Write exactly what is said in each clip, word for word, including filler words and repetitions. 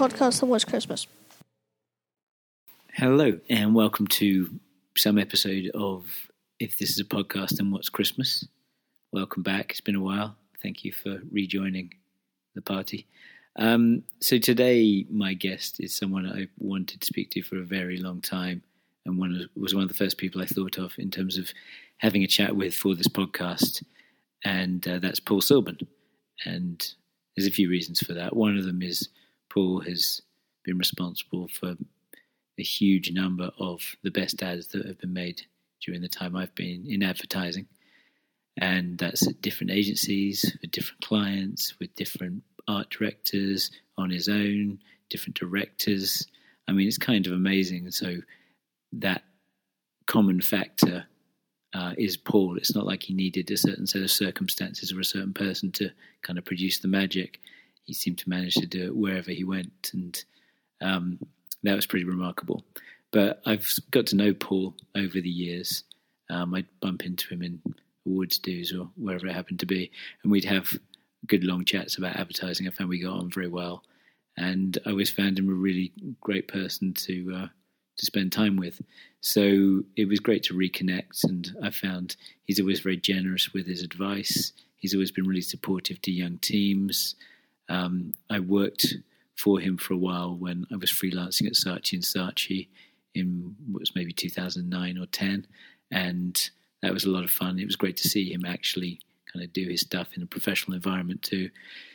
podcast and what's Christmas. Hello, and welcome to some episode of If This Is a Podcast and What's Christmas. Welcome back. It's been a while. Thank you for rejoining the party. Um, so today, my guest is someone I wanted to speak to for a very long time, and one of, was one of the first people I thought of in terms of having a chat with for this podcast, and uh, that's Paul Silburn. And there's a few reasons for that. One of them is Paul has been responsible for a huge number of the best ads that have been made during the time I've been in advertising. And that's at different agencies, with different clients, with different art directors, on his own, different directors. I mean, it's kind of amazing. So that common factor uh, is Paul. It's not like he needed a certain set of circumstances or a certain person to kind of produce the magic. He seemed to manage to do it wherever he went. And um that was pretty remarkable. But I've got to know Paul over the years. Um, I'd bump into him in awards dues or wherever it happened to be, and we'd have good long chats about advertising. I found we got on very well, and I always found him a really great person to uh, to spend time with. So it was great to reconnect, and I found he's always very generous with his advice. He's always been really supportive to young teams. Um, I worked for him for a while when I was freelancing at Saatchi and Saatchi in what was maybe two thousand nine or ten, and that was a lot of fun. It was great to see him actually kind of do his stuff in a professional environment too.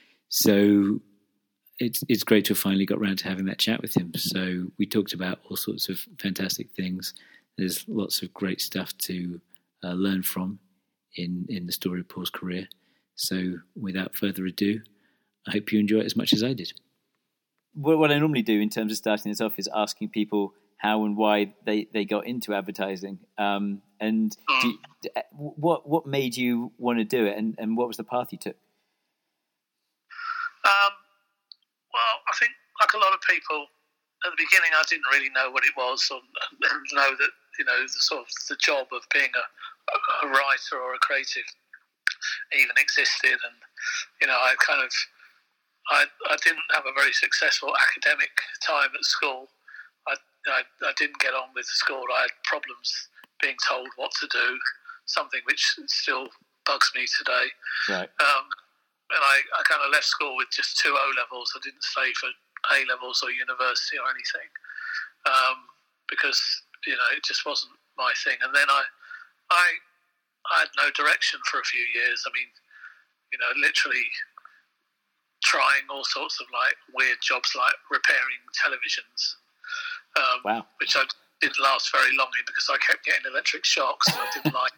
So it's it's great to have finally got around to having that chat with him. So we talked about all sorts of fantastic things. There's lots of great stuff to uh, learn from in, in the story of Paul's career. So without further ado, I hope you enjoy it as much as I did. What I normally do in terms of starting this off is asking people how and why they, they got into advertising. Um, and do you, what what made you want to do it, and, and what was the path you took? Um, well, I think like a lot of people, at the beginning I didn't really know what it was, or, and know that, you know, the sort of the job of being a, a writer or a creative even existed. And, you know, I kind of... I, I didn't have a very successful academic time at school. I, I, I didn't get on with school. I had problems being told what to do, something which still bugs me today. Right. Um, and I, I kind of left school with just two O-levels. I didn't stay for A-levels or university or anything um, because, you know, it just wasn't my thing. And then I, I, I had no direction for a few years. I mean, you know, literally... trying all sorts of like weird jobs like repairing televisions, um, wow. which I didn't last very long in because I kept getting electric shocks and I didn't like.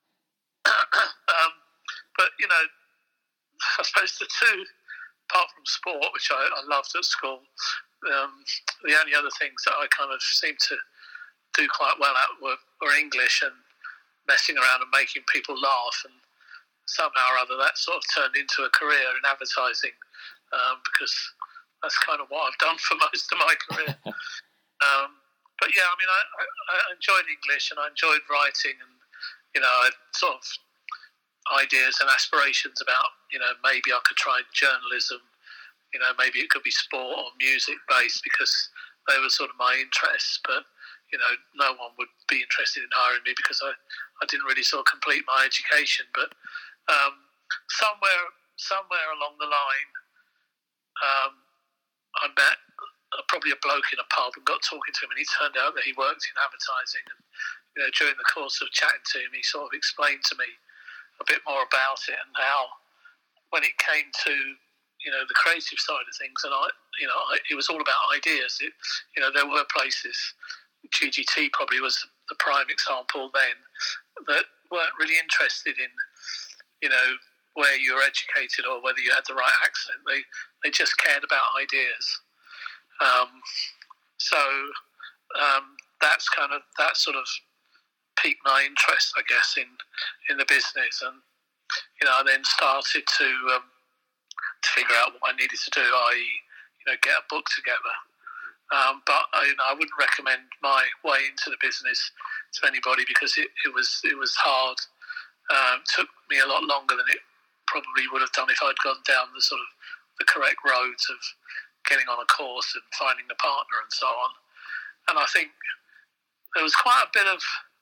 um, but, you know, I suppose the two, apart from sport, which I, I loved at school, um, the only other things that I kind of seemed to do quite well at were, were English and messing around and making people laugh, and somehow or other that sort of turned into a career in advertising, um, because that's kind of what I've done for most of my career. um, but yeah, I mean, I, I, I enjoyed English and I enjoyed writing, and, you know, I had sort of ideas and aspirations about, you know, maybe I could try journalism, you know, maybe it could be sport or music based because they were sort of my interests, but, you know, no one would be interested in hiring me because I, I didn't really sort of complete my education. But um, somewhere somewhere along the line, um, I met uh, probably a bloke in a pub and got talking to him, and he turned out that he worked in advertising. And, you know, during the course of chatting to him, he sort of explained to me a bit more about it and how, when it came to, you know, the creative side of things, and I, you know, I, it was all about ideas. It, you know, there were places, G G T probably was the prime example then, that weren't really interested in, you know, where you were educated or whether you had the right accent. They they just cared about ideas. Um, so um, that's kind of that sort of piqued my interest, I guess, in in the business, and you know, I then started to um, to figure out what I needed to do, that is, you know, get a book together. Um, but I, you know, I wouldn't recommend my way into the business to anybody because it, it was it was hard. Um, took me a lot longer than it probably would have done if I'd gone down the sort of the correct roads of getting on a course and finding a partner and so on. And I think there was quite a bit of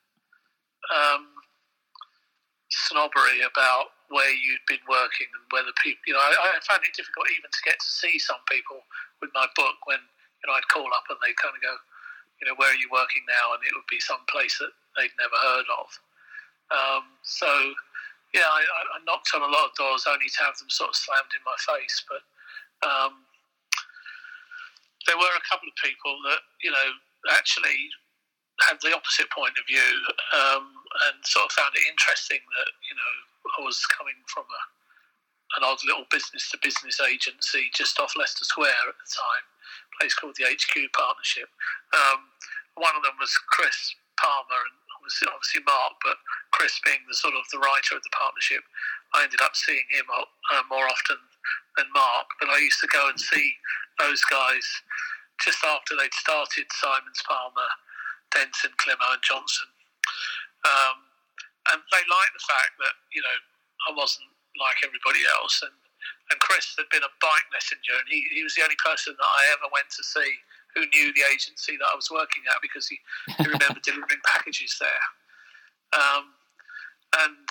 um, snobbery about where you'd been working and whether people, you know, I, I found it difficult even to get to see some people with my book when, you know, I'd call up and they'd kind of go, you know, where are you working now? And it would be some place that they'd never heard of. Um, so, yeah, I, I knocked on a lot of doors only to have them sort of slammed in my face. But um, there were a couple of people that, you know, actually had the opposite point of view um, and sort of found it interesting that, you know, I was coming from a, an odd little business-to-business agency just off Leicester Square at the time, a place called the H Q Partnership. Um, one of them was Chris Palmer and obviously, obviously Mark, but Chris being the sort of the writer of the partnership, I ended up seeing him uh, more often than Mark. But I used to go and see those guys just after they'd started Simons Palmer, Denson, Clemo and Johnson. Um, and they liked the fact that, you know, I wasn't like everybody else. And, and Chris had been a bike messenger, and he, he was the only person that I ever went to see who knew the agency that I was working at because he, he remembered delivering packages there. Um, and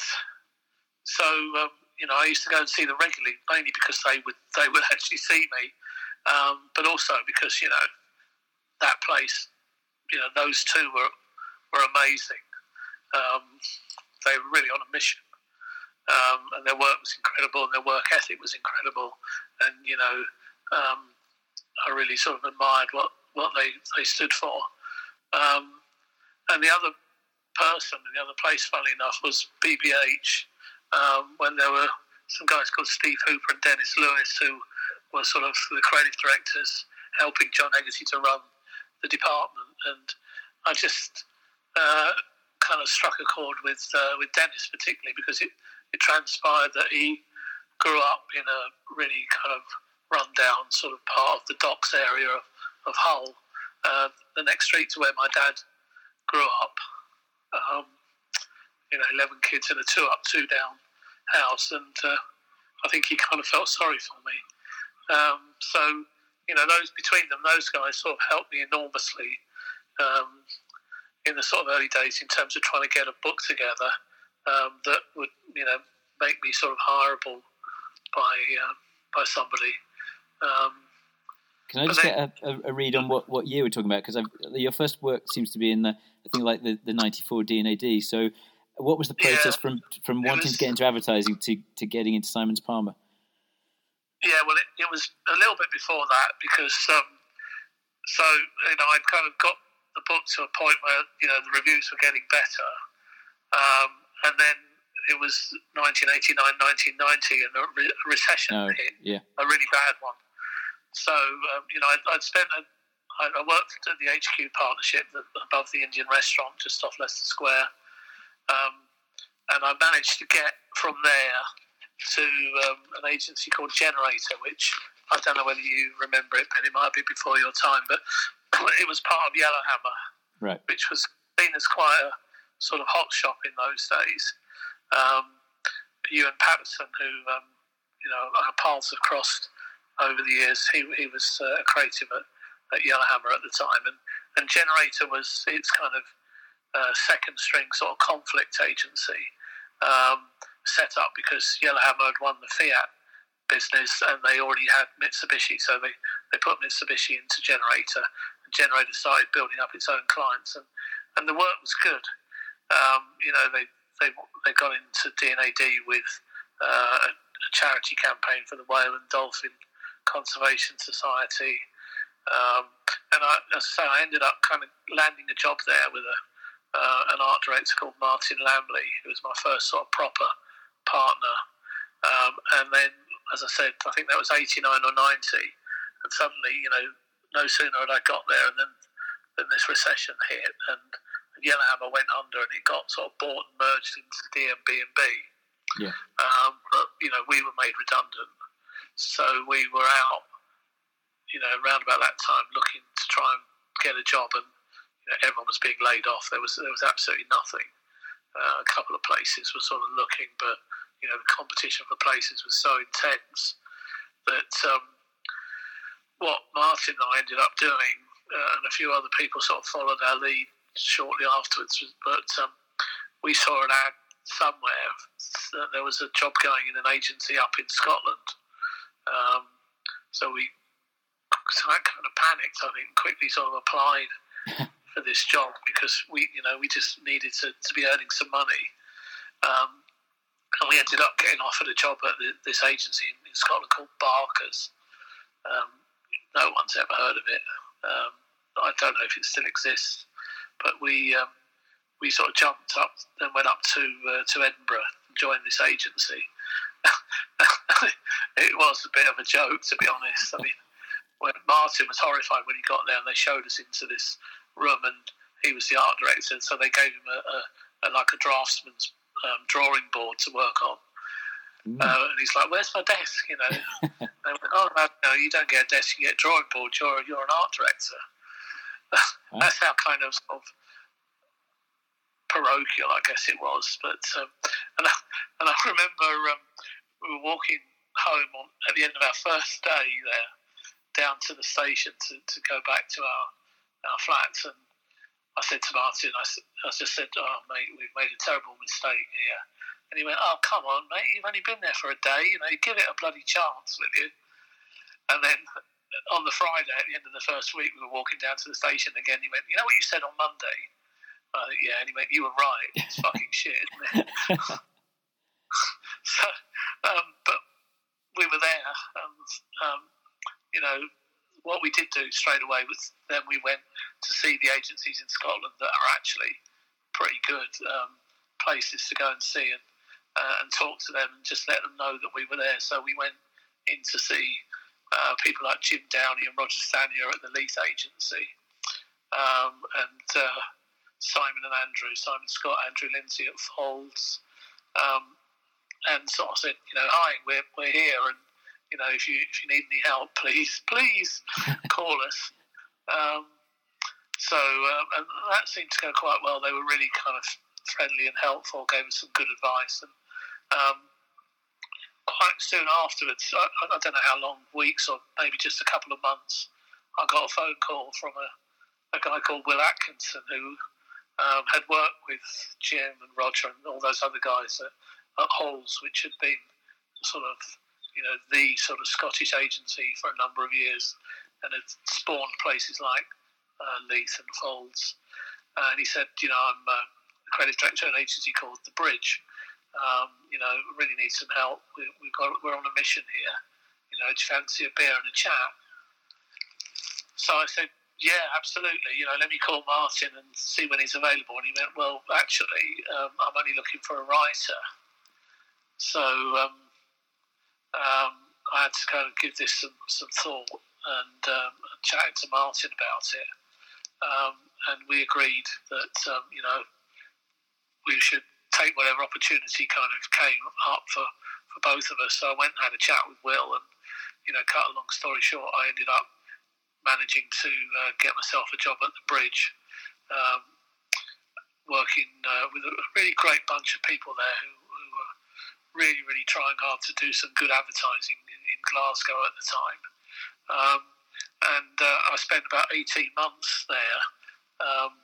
so, um, you know, I used to go and see them regularly, mainly because they would they would actually see me, um, but also because, you know, that place, you know, those two were were amazing. Um, they were really on a mission, um, and their work was incredible, and their work ethic was incredible, and you know, um, I really sort of admired what, what they, they stood for. Um, and the other person, the other place, funnily enough, was B B H, um, when there were some guys called Steve Hooper and Dennis Lewis who were sort of the creative directors helping John Hegarty to run the department. And I just uh, kind of struck a chord with uh, with Dennis particularly because it, it transpired that he grew up in a really kind of run-down sort of part of the docks area of, of Hull, uh, the next street to where my dad grew up. Um, you know, eleven kids in a two-up, two-down house, and uh, I think he kind of felt sorry for me. Um, so, you know, those between them, those guys sort of helped me enormously um, in the sort of early days in terms of trying to get a book together um, that would, you know, make me sort of hireable by uh, by somebody. Um, Can I just then, get a, a read on what, what year we're talking about? Because your first work seems to be in the, I think, like the, the ninety-four D and A D. So, what was the process yeah, from from wanting was, to get into advertising to, to getting into Simons Palmer? Yeah, well, it, it was a little bit before that because, um, so you know, I'd kind of got the book to a point where you know the reviews were getting better, um, and then it was nineteen eighty-nine, nineteen ninety, and a, re- a recession oh, hit, yeah. a really bad one. So, um, you know, I'd, I'd spent, a, I worked at the H Q Partnership above the Indian restaurant just off Leicester Square. Um, and I managed to get from there to um, an agency called Generator, which I don't know whether you remember it, Ben, it might be before your time, but it was part of Yellowhammer, right, which was seen as quite a sort of hot shop in those days. Um, Ewan Patterson, who, um, you know, our paths have crossed over the years, he he was uh, a creative at, at Yellowhammer at the time, and, and Generator was its kind of uh, second string sort of conflict agency, um, set up because Yellowhammer had won the Fiat business and they already had Mitsubishi, so they, they put Mitsubishi into Generator, and Generator started building up its own clients, and, and the work was good. Um, you know, they, they they got into D and A D with uh, a, a charity campaign for the whale and dolphin Conservation Society, um, and I, as I say, I ended up kind of landing a job there with a uh, an art director called Martin Lamley, who was my first sort of proper partner. Um, and then, as I said, I think that was eighty-nine or ninety, and suddenly, you know, no sooner had I got there, and then then this recession hit, and, and Yellowhammer went under, and it got sort of bought and merged into D M B and B. Yeah. Um, but you know, we were made redundant. So we were out, you know, around about that time, looking to try and get a job, and you know, everyone was being laid off. There was there was absolutely nothing. Uh, a couple of places were sort of looking, but you know, the competition for places was so intense that um, what Martin and I ended up doing, uh, and a few other people sort of followed our lead shortly afterwards, but um, we saw an ad somewhere that there was a job going in an agency up in Scotland. Um, so we kind of panicked, I think, and quickly sort of applied for this job because we, you know, we just needed to, to be earning some money. Um, and we ended up getting offered a job at the, this agency in, in Scotland called Barker's. Um, no one's ever heard of it. Um, I don't know if it still exists, but we um, we sort of jumped up and went up to uh, to Edinburgh and joined this agency. It was a bit of a joke, to be honest. I mean, when Martin was horrified when he got there, and they showed us into this room, and he was the art director, so they gave him a, a, a like a draftsman's um, drawing board to work on. Mm. Uh, and he's like, "Where's my desk?" You know. They went, "Oh no, no, you don't get a desk. You get a drawing board. You're you're an art director." Oh. That's how kind of sort of parochial, I guess it was. But um, and I, and I remember um, we were walking home on, at the end of our first day there, down to the station to, to go back to our our flats, and I said to Martin, I, I just said, "Oh mate, we've made a terrible mistake here." And he went, "Oh come on, mate, you've only been there for a day. You know, you give it a bloody chance, will you?" And then on the Friday, at the end of the first week, we were walking down to the station again. He went, "You know what you said on Monday?" I went, "Yeah." And he went, "You were right. It's fucking shit, isn't it?" so, um, but we were there, and um, you know, what we did do straight away was then we went to see the agencies in Scotland that are actually pretty good um, places to go and see, and uh, and talk to them and just let them know that we were there. So we went in to see uh, people like Jim Downey and Roger Stanier at the Leith Agency, um, and uh, Simon and Andrew, Simon Scott, Andrew Lindsay at Folds, um, and sort of said, you know, "Hi, we're we're here, and you know, if you if you need any help, please please call us." Um, so um, and that seemed to go quite well. They were really kind of friendly and helpful, gave us some good advice, and um, quite soon afterwards, I, I don't know how long, weeks or maybe just a couple of months, I got a phone call from a, a guy called Will Atkinson who um, had worked with Jim and Roger and all those other guys at, at Halls, which had been sort of, you know, the sort of Scottish agency for a number of years, and had spawned places like uh, Leith and Folds. Uh, and he said, "You know, I'm uh, a creative director at an agency called The Bridge. Um, you know, really need some help. We, we've got, we're on a mission here. You know, do you fancy a beer and a chat?" So I said, "Yeah, absolutely. You know, let me call Martin and see when he's available." And he went, "Well, actually, um, I'm only looking for a writer." So um, um, I had to kind of give this some, some thought, and um, chatted to Martin about it. Um, and we agreed that, um, you know, we should take whatever opportunity kind of came up for, for both of us. So I went and had a chat with Will, and, you know, cut a long story short, I ended up managing to uh, get myself a job at the Bridge, um, working uh, with a really great bunch of people there who, who were really, really trying hard to do some good advertising in, in Glasgow at the time. Um, and uh, I spent about eighteen months there, um,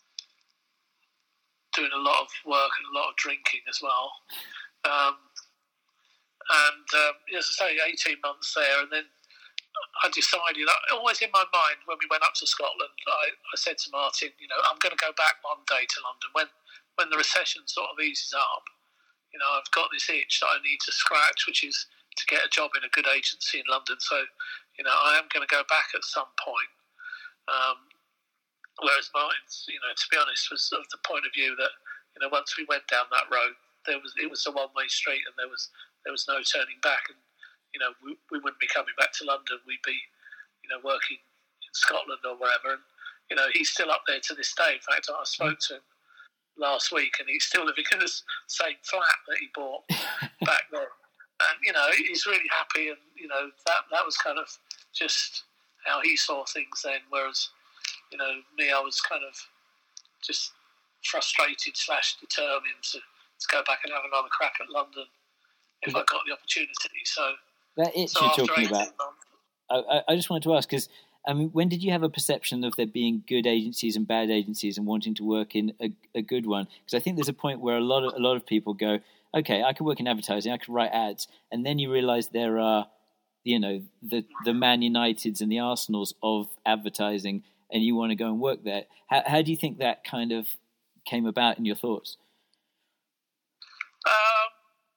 doing a lot of work and a lot of drinking as well. Um, and um, as I say, eighteen months there, and then I decided, always in my mind, when we went up to Scotland, I, I said to Martin, you know, I'm going to go back one day to London when, when the recession sort of eases up. You know, I've got this itch that I need to scratch, which is to get a job in a good agency in London. So, you know, I am going to go back at some point. Um, whereas Martin's, you know, to be honest, was of the point of view that, you know, once we went down that road, there was it was a one-way street, and there was there was no turning back. And you know, we, we wouldn't be coming back to London. We'd be, you know, working in Scotland or wherever. And you know, he's still up there to this day. In fact, I spoke to him last week, and he's still living in the same flat that he bought back then. And you know, he's really happy. And you know, that that was kind of just how he saw things then. Whereas, you know, me, I was kind of just frustrated slash determined to, to go back and have another crack at London if I got the opportunity. So that itch so you're talking about. Months, I, I just wanted to ask, because I mean, when did you have a perception of there being good agencies and bad agencies, and wanting to work in a, a good one? Because I think there's a point where a lot of a lot of people go, okay, I could work in advertising, I could write ads, and then you realise there are, you know, the the Man Uniteds and the Arsenals of advertising, and you want to go and work there. How, how do you think that kind of came about in your thoughts? Um,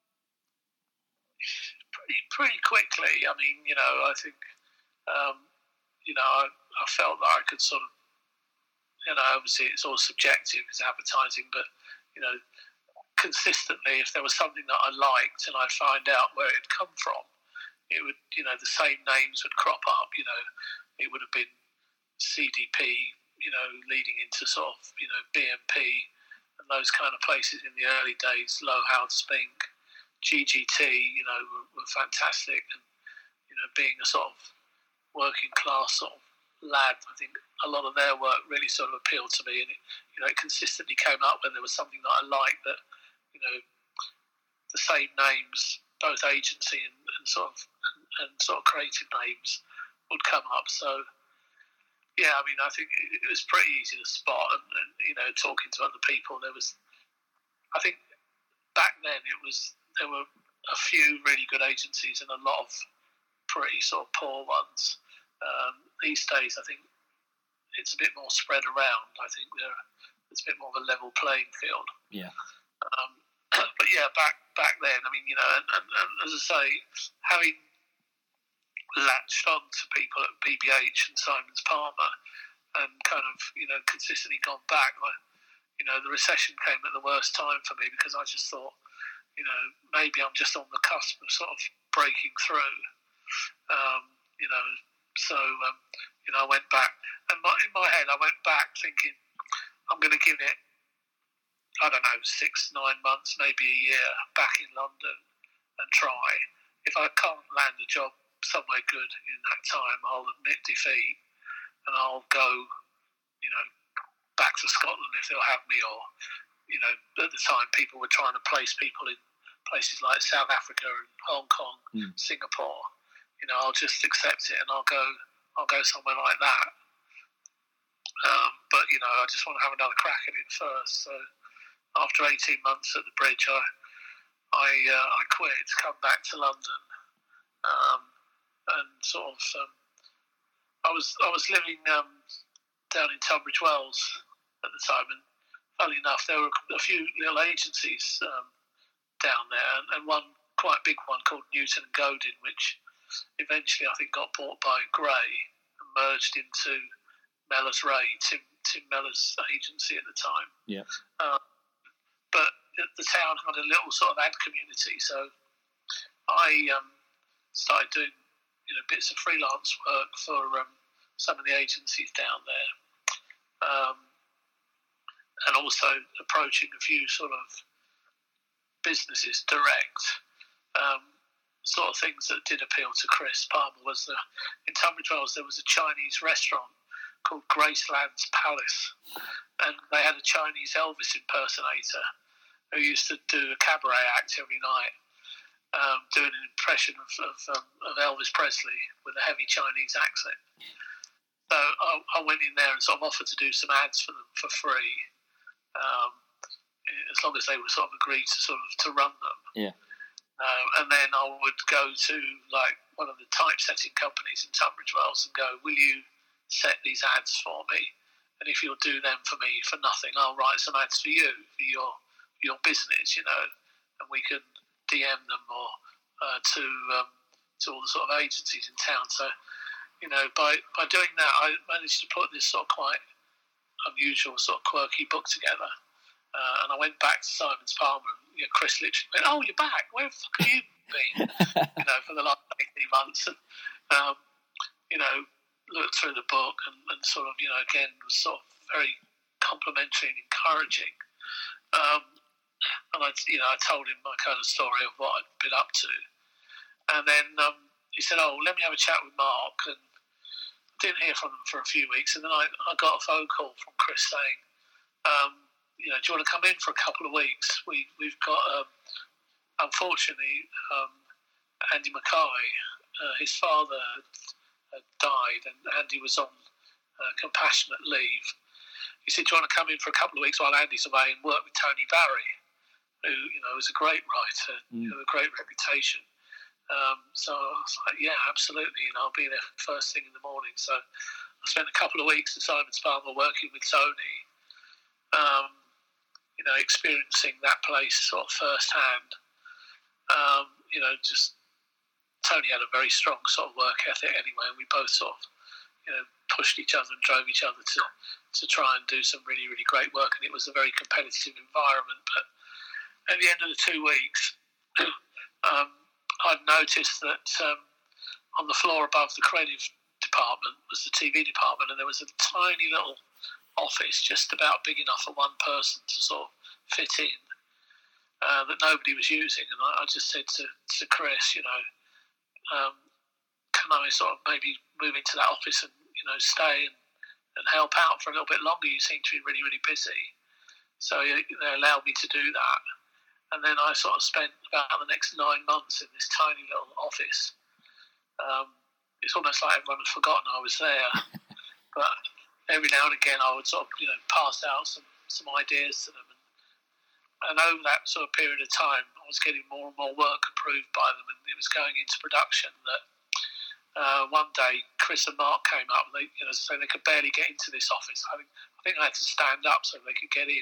pretty pretty quickly. I mean, you know, I think. Um, You know, I, I felt that I could sort of, you know, obviously it's all subjective, it's advertising, but, you know, consistently, if there was something that I liked and I'd find out where it had come from, it would, you know, the same names would crop up, you know, it would have been C D P, you know, leading into sort of, you know, B M P and those kind of places in the early days, Low Howard Spink, G G T, you know, were, were fantastic. And, you know, being a sort of working class sort of lad, I think a lot of their work really sort of appealed to me, and it, you know, it consistently came up when there was something that I liked, that, you know, the same names, both agency and, and sort of and, and sort of creative names would come up. So yeah, I mean, I think it, it was pretty easy to spot, and, and you know, talking to other people, there was, I think back then it was there were a few really good agencies and a lot of pretty sort of poor ones. Um, these days, I think it's a bit more spread around. I think there, there's a bit more of a level playing field. Yeah. Um, but yeah, back back then, I mean, you know, and, and, and as I say, having latched on to people at B B H and Simons Palmer, and kind of, you know, consistently gone back, I, you know, the recession came at the worst time for me, because I just thought, you know, maybe I'm just on the cusp of sort of breaking through. Um, you know, so um, you know, I went back, and my, in my head, I went back thinking, I'm going to give it, I don't know, six, nine months, maybe a year back in London, and try. If I can't land a job somewhere good in that time, I'll admit defeat, and I'll go, you know, back to Scotland if they'll have me. Or, you know, at the time, people were trying to place people in places like South Africa and Hong Kong, mm. Singapore. You know, I'll just accept it, and I'll go. I'll go somewhere like that. Um, but you know, I just want to have another crack at it first. So after eighteen months at the Bridge, I I, uh, I quit to come back to London, um, and sort of um, I was I was living um, down in Tunbridge Wells at the time, and funnily enough, there were a few little agencies um, down there, and, and one quite big one called Newton and Godin, which eventually I think got bought by Gray and merged into Mellors Ray, Tim Tim Mellors' agency at the time. Yeah. Um, but the town had a little sort of ad community, so I um, started doing, you know, bits of freelance work for um, some of the agencies down there, um, and also approaching a few sort of businesses direct. Um, sort of things that did appeal to Chris Palmer was the, in Tunbridge Wells there was a Chinese restaurant called Graceland's Palace, and they had a Chinese Elvis impersonator who used to do a cabaret act every night, um, doing an impression of, of, um, of Elvis Presley with a heavy Chinese accent. So I, I went in there and sort of offered to do some ads for them for free, um, as long as they would sort of agree to sort of to run them. Yeah. Uh, and then I would go to like one of the typesetting companies in Tunbridge Wells and go, will you set these ads for me? And if you'll do them for me for nothing, I'll write some ads for you, for your your business, you know, and we can D M them or uh, to um, to all the sort of agencies in town. So, you know, by, by doing that, I managed to put this sort of quite unusual, sort of quirky book together. Uh, and I went back to Simons Palmer, and you know, Chris literally went, "Oh, you're back. Where the fuck have you been?" you know, for the last eighteen months. And, um, you know, looked through the book and, and sort of, you know, again, was sort of very complimentary and encouraging. Um, and I, you know, I told him my kind of story of what I'd been up to. And then um, he said, "Oh, let me have a chat with Mark." And I didn't hear from him for a few weeks. And then I, I got a phone call from Chris saying, um, you know, do you want to come in for a couple of weeks? We, we've got, um, unfortunately, um, Andy Mackay, uh, his father had died, and Andy was on uh, compassionate leave. He said, "Do you want to come in for a couple of weeks while Andy's away and work with Tony Barry, who, you know, is a great writer, mm. with a great reputation?" Um, so I was like, "Yeah, absolutely. You know, I'll be there first thing in the morning." So I spent a couple of weeks at Simon's Palmer working with Tony, um, you know, experiencing that place sort of firsthand. Um, you know, just Tony had a very strong sort of work ethic anyway, and we both sort of, you know, pushed each other and drove each other to, to try and do some really, really great work. And it was a very competitive environment. But at the end of the two weeks, um, I'd noticed that um, on the floor above the creative department was the T V department, and there was a tiny little office just about big enough for one person to sort of fit in, uh, that nobody was using. And I, I just said to, to Chris, you know, um, can I sort of maybe move into that office and, you know, stay and, and help out for a little bit longer? You seem to be really, really busy. So they allowed me to do that. And then I sort of spent about the next nine months in this tiny little office. Um, it's almost like everyone had forgotten I was there. But every now and again I would sort of, you know, pass out some, some ideas to them. And, and over that sort of period of time, I was getting more and more work approved by them, and it was going into production that uh, one day Chris and Mark came up, and they, you know, so they could barely get into this office. I think, I think I had to stand up so they could get in.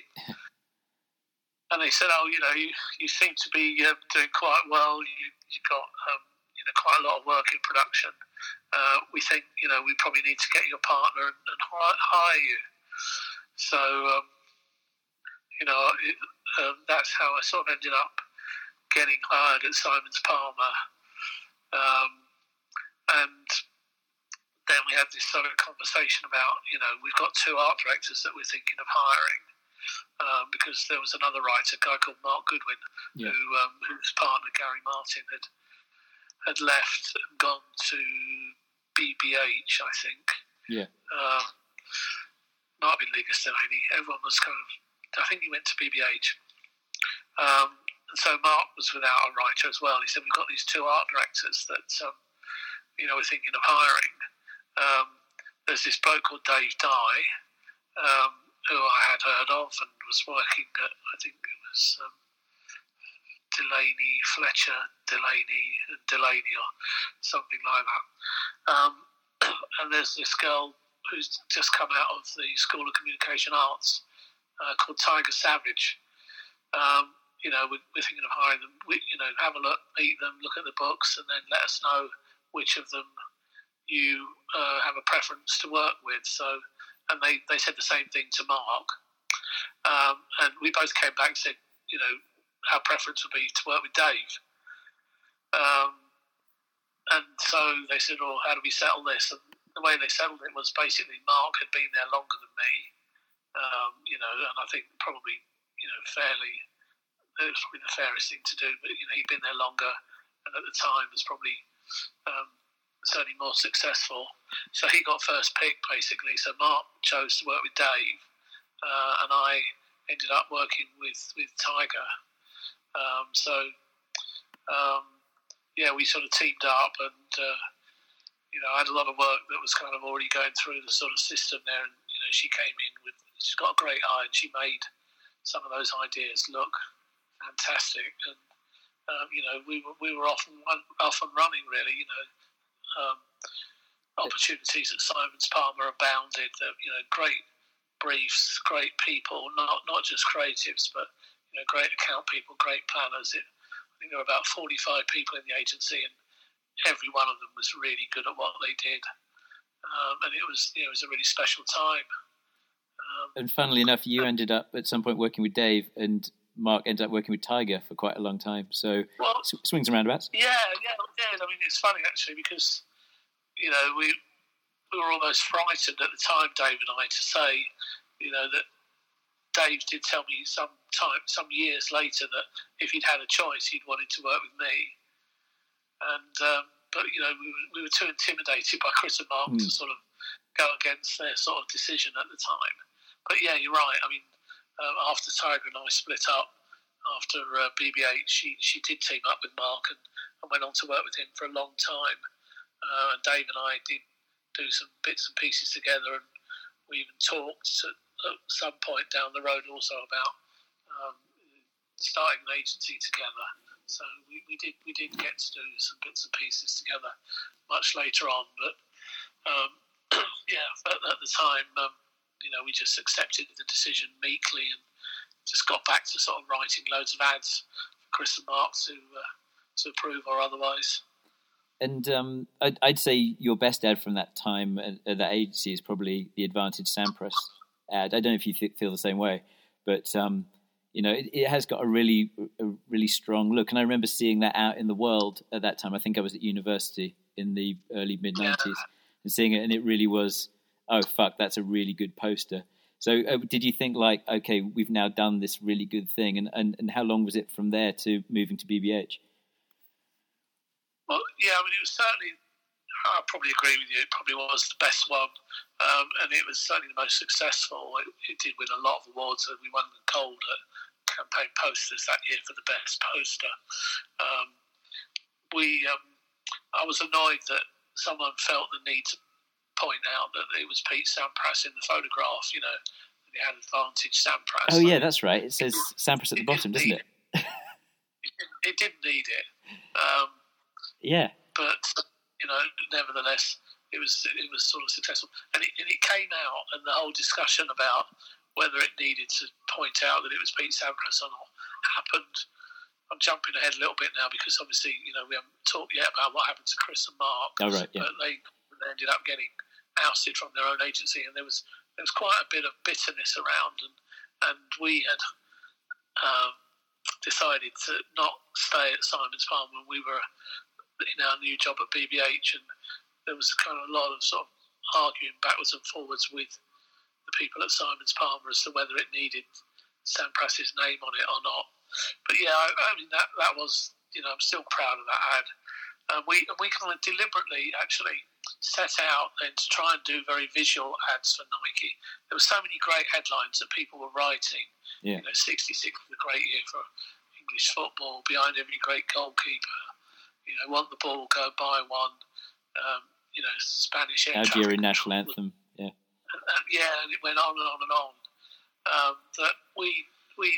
And they said, "Oh, you know, you, you seem to be uh, doing quite well. You you got um, you know, quite a lot of work in production. Uh, we think, you know, we probably need to get your partner and, and hire, hire you." So, um, you know, it, um, that's how I sort of ended up getting hired at Simon's Palmer. Um, and then we had this sort of conversation about, you know, we've got two art directors that we're thinking of hiring. Um, because there was another writer, a guy called Mark Goodwin, yeah. who um, whose partner Gary Martin had had left and gone to B B H, I think. Yeah. Uh, might have been Liga Stellini. Everyone was kind of, I think he went to B B H. Um, and so Mark was without a writer as well. He said, "We've got these two art directors that um, you know, we're thinking of hiring. Um, there's this bloke called Dave Dye, um, who I had heard of and was working at, I think it was um, Delaney, Fletcher, Delaney, Delaney or something like that. Um, and there's this girl who's just come out of the School of Communication Arts uh, called Tiger Savage. Um, you know, we're, we're thinking of hiring them. We, you know, have a look, meet them, look at the books, and then let us know which of them you uh, have a preference to work with. So, and they, they said the same thing to Mark. Um, and we both came back and said, you know, our preference would be to work with Dave. Um, and so they said, "Well, how do we settle this?" And the way they settled it was basically Mark had been there longer than me, um, you know, and I think probably, you know, fairly, it was probably the fairest thing to do, but, you know, he'd been there longer and at the time was probably um, certainly more successful. So he got first pick, basically. So Mark chose to work with Dave, uh, and I ended up working with, with Tiger. Um, so, um, yeah, we sort of teamed up, and, uh, you know, I had a lot of work that was kind of already going through the sort of system there, and, you know, she came in with, she's got a great eye, and she made some of those ideas look fantastic. And, um, you know, we were, we were off and, off and running, really, you know. Um, opportunities at Simon's Palmer abounded. That, you know, great briefs, great people, not not just creatives, but, you know, great account people, great planners. It, I think there were about forty-five people in the agency, and every one of them was really good at what they did. Um, and it was, you know, it was a really special time. Um, and funnily enough, you ended up at some point working with Dave, and Mark ended up working with Tiger for quite a long time. So, well, swings and roundabouts. Yeah, yeah, it did. I mean, it's funny actually, because, you know, we we were almost frightened at the time, Dave and I, to say, you know, that Dave did tell me some time, some years later, that if he'd had a choice, he'd wanted to work with me. And um, but, you know, we were, we were too intimidated by Chris and Mark mm. to sort of go against their sort of decision at the time. But yeah, you're right. I mean, um, after Tiger and I split up after uh, B B H, she she did team up with Mark and, and went on to work with him for a long time. Uh, and Dave and I did do some bits and pieces together, and we even talked to, at some point down the road also about um, starting an agency together. So we, we did we did get to do some bits and pieces together much later on, but um, yeah, at, at the time, um, you know, we just accepted the decision meekly and just got back to sort of writing loads of ads for Chris and Mark to uh, to approve or otherwise. And um, I'd, I'd say your best ad from that time at, at that agency is probably the Advantage Sampress ad. I don't know if you feel the same way, but um, you know, it, it has got a really, a really strong look. And I remember seeing that out in the world at that time. I think I was at university in the early mid nineties yeah. and seeing it, and it really was, oh fuck, that's a really good poster. So, uh, did you think like, okay, we've now done this really good thing, and, and, and how long was it from there to moving to B B H? Well, yeah, I mean, it was certainly, I probably agree with you, it probably was the best one, um, and it was certainly the most successful. It, it did win a lot of awards, and we won the Gold at Campaign Posters that year for the best poster. Um, we, um, I was annoyed that someone felt the need to point out that it was Pete Sampras in the photograph, you know, and he had Advantage Sampras. Oh, yeah, that's right. It says Sampras at the bottom, doesn't it? it? It didn't need it. Um, Yeah, but you know, nevertheless, it was it was sort of successful, and it, and it came out, and the whole discussion about whether it needed to point out that it was Pete Sampras or not happened. I'm jumping ahead a little bit now because obviously, you know, we haven't talked yet about what happened to Chris and Mark. Oh right, yeah. But they, they ended up getting ousted from their own agency, and there was there was quite a bit of bitterness around, and and we had um, decided to not stay at Simon's Palm when we were in our new job at B B H, and there was kind of a lot of sort of arguing backwards and forwards with the people at Simon's Palmer as to whether it needed Sampras's name on it or not. But yeah, I, I mean that that was, you know, I'm still proud of that ad. Uh, we we kind of deliberately actually set out then to try and do very visual ads for Nike. There were so many great headlines that people were writing. Yeah. You know, sixty-six was a great year for English football. Behind every great goalkeeper. You know, want the ball, go buy one. Um, you know, Spanish air Algerian national anthem. Yeah, and, and, yeah, and it went on and on and on. Um, that we we,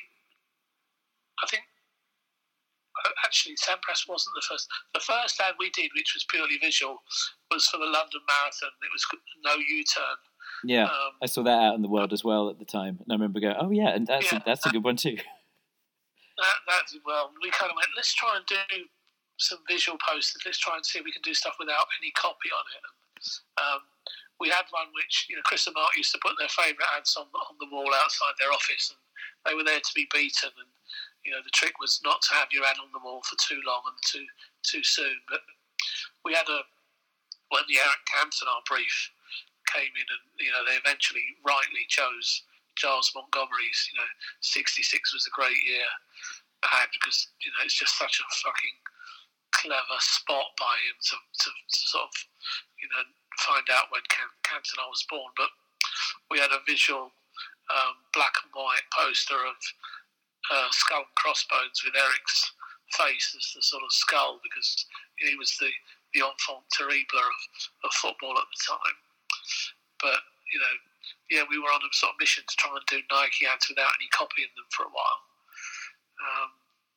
I think, actually, Sampras wasn't the first. The first ad we did, which was purely visual, was for the London Marathon. It was no U-turn. Yeah, um, I saw that out in the world as well at the time, and I remember going, "Oh yeah, and that's yeah, a, that's a good one too." That that did well. We kind of went, let's try and do some visual posters. Let's try and see if we can do stuff without any copy on it. Um, we had one which, you know, Chris and Mark used to put their favourite ads on on the wall outside their office, and they were there to be beaten. And you know, the trick was not to have your ad on the wall for too long and too too soon. But we had a when the Eric Cantona brief came in, and you know, they eventually rightly chose Giles Montgomery's. You know, sixty-six was a great year ad because, you know, it's just such a fucking clever spot by him to, to, to sort of, you know, find out when Cantona was born. But we had a visual um, black and white poster of uh, Skull and Crossbones with Eric's face as the sort of skull, because he was the, the enfant terrible of, of football at the time. But, you know, yeah, we were on a sort of mission to try and do Nike ads without any copying them for a while. Um,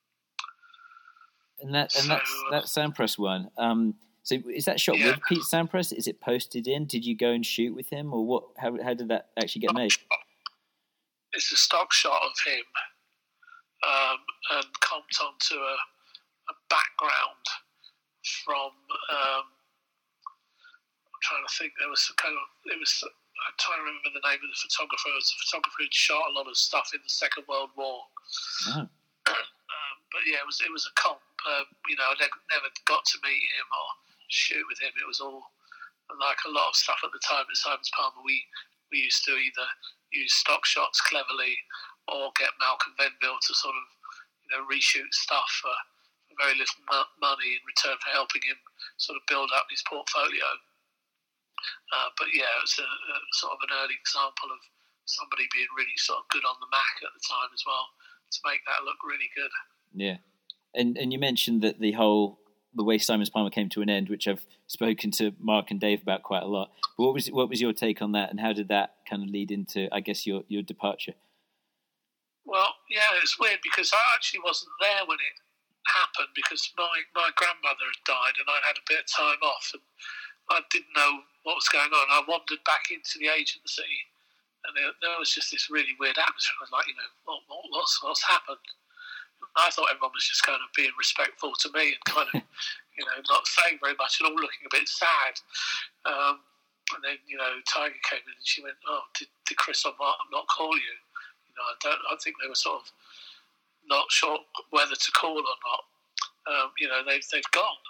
And that and so, that's that Sampras one. Um, so is that shot yeah. with Pete Sampras? Is it posted in? Did you go and shoot with him, or what? How how did that actually get made? It's a stock shot of him, um, and comped onto a, a background from. Um, I'm trying to think. There was some kind of. It was. I'm trying to remember the name of the photographer. It was a photographer who'd shot a lot of stuff in the Second World War. Oh. um, but yeah, it was it was a comp. Um, you know, I never, never got to meet him or shoot with him. It was all like a lot of stuff at the time at Simon's Palmer. We we used to either use stock shots cleverly or get Malcolm Venville to sort of, you know, reshoot stuff for very little mo- money in return for helping him sort of build up his portfolio. Uh, but yeah, it was a, a sort of an early example of somebody being really sort of good on the Mac at the time as well to make that look really good. Yeah. And and you mentioned that the whole the way Simon's Palmer came to an end, which I've spoken to Mark and Dave about quite a lot. But what was what was your take on that, and how did that kind of lead into, I guess, your, your departure? Well, yeah, it's weird because I actually wasn't there when it happened because my, my grandmother had died and I had a bit of time off and I didn't know what was going on. I wandered back into the agency and there, there was just this really weird atmosphere. I was like, you know, what, what, what's, what's happened? I thought everyone was just kind of being respectful to me and kind of, you know, not saying very much and all looking a bit sad. Um, and then, you know, Tiger came in and she went, oh, did, did Chris or Mark not call you? You know, I don't. I think they were sort of not sure whether to call or not. Um, you know, they've they've gone.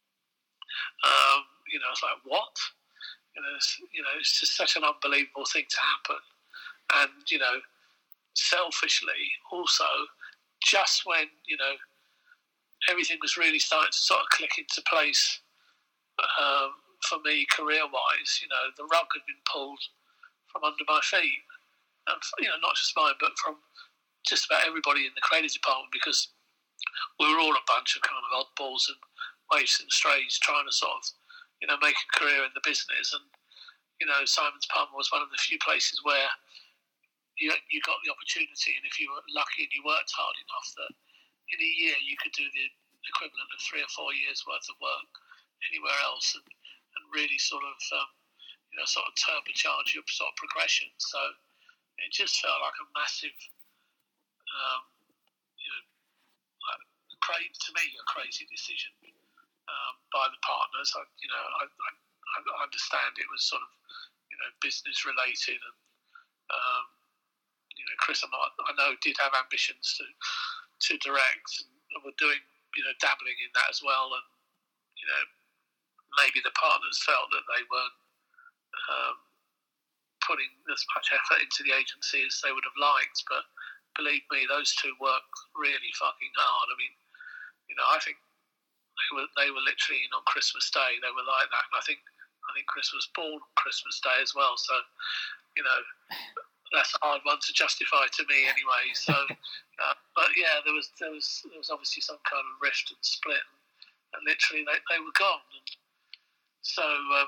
Um, you know, it's like what? You know, it's, you know, it's just such an unbelievable thing to happen. And you know, selfishly, also, just when you know everything was really starting to sort of click into place um, for me career-wise, you know, the rug had been pulled from under my feet. And, you know, not just mine, but from just about everybody in the creative department, because we were all a bunch of kind of oddballs and waifs and strays trying to sort of, you know, make a career in the business. And, you know, Simon's Palmer was one of the few places where you you got the opportunity, and if you were lucky and you worked hard enough, that in a year you could do the equivalent of three or four years worth of work anywhere else, and, and really sort of, um, you know, sort of turbocharge your sort of progression. So it just felt like a massive, um, you know, like, cra- to me, a crazy decision um, by the partners. I, you know, I, I, I understand it was sort of, you know, business related, and um, you know, Chris and I, I know did have ambitions to to direct, and were doing, you know, dabbling in that as well. And you know, maybe the partners felt that they weren't Um, putting as much effort into the agency as they would have liked, but believe me, those two worked really fucking hard. I mean, you know, I think they were they were literally in on Christmas Day. They were like that, and I think I think Chris was born on Christmas Day as well. So, you know, that's a hard one to justify to me anyway. So, uh, but yeah, there was there was there was obviously some kind of rift and split, and, and literally they they were gone. And so, um,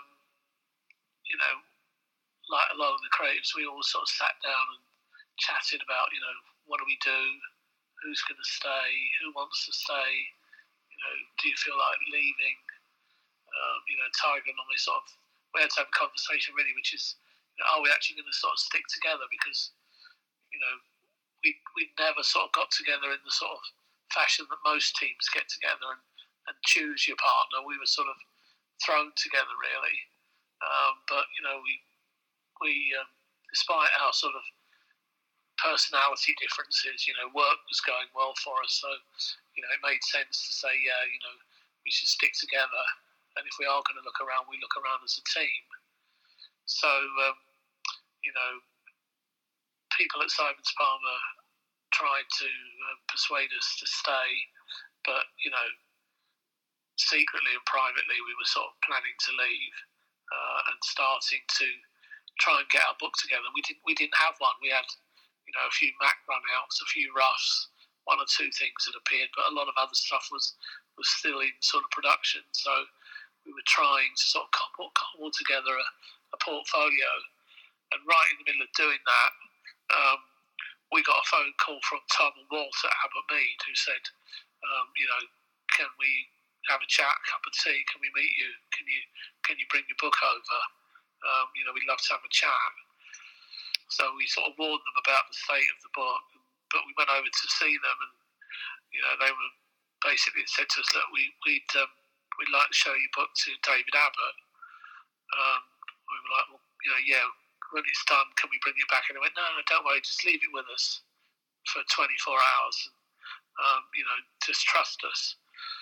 you know, like a lot of the creatives, we all sort of sat down and chatted about, you know, what do we do? Who's going to stay? Who wants to stay? You know, do you feel like leaving? Um, you know, Tiger and I sort of, we had to have a conversation really, which is, you know, are we actually going to sort of stick together? Because, you know, we we never sort of got together in the sort of fashion that most teams get together and, and choose your partner. We were sort of thrown together really. Um, but, you know, we, we um, despite our sort of personality differences, you know, work was going well for us. So, you know, it made sense to say, yeah, you know, we should stick together. And if we are going to look around, we look around as a team. So, um, you know, people at Simon's Palmer tried to uh, persuade us to stay. But, you know, secretly and privately, we were sort of planning to leave uh, and starting to try and get our book together. We didn't. We didn't have one. We had, you know, a few Mac run-outs, a few roughs, one or two things that appeared, but a lot of other stuff was was still in sort of production. So we were trying to sort of cobble, cobble together a, a portfolio. And right in the middle of doing that, um, we got a phone call from Tom and Walt at Abbott Mead, who said, um, you know, can we have a chat, a cup of tea? Can we meet you? Can you can you bring your book over? Um, you know, we'd love to have a chat. So we sort of warned them about the state of the book, but we went over to see them, and you know, they were basically said to us that we, we'd um, we'd like to show your book to David Abbott. Um, we were like, well, you know, yeah, when it's done, can we bring it back? And they went, no, no, don't worry, just leave it with us for twenty-four hours. And, um, you know, just trust us.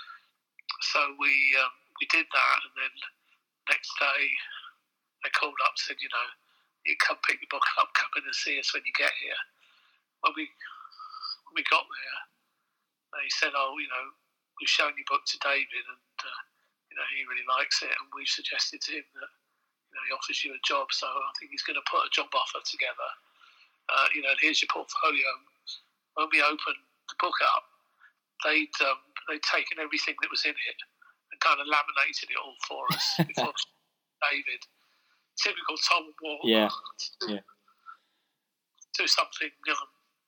So we um, we did that, and then next day they called up and said, you know, you come pick the book up, come in and see us when you get here. When we when we got there, they said, oh, you know, we've shown your book to David, and uh, you know, he really likes it, and we've suggested to him that, you know, he offers you a job, so I think he's going to put a job offer together. Uh, you know, and here's your portfolio. When we opened the book up, they'd um, they'd taken everything that was in it kind of laminated it all for us before David. Typical Tom Walker. Yeah, do, yeah. Do something. Um,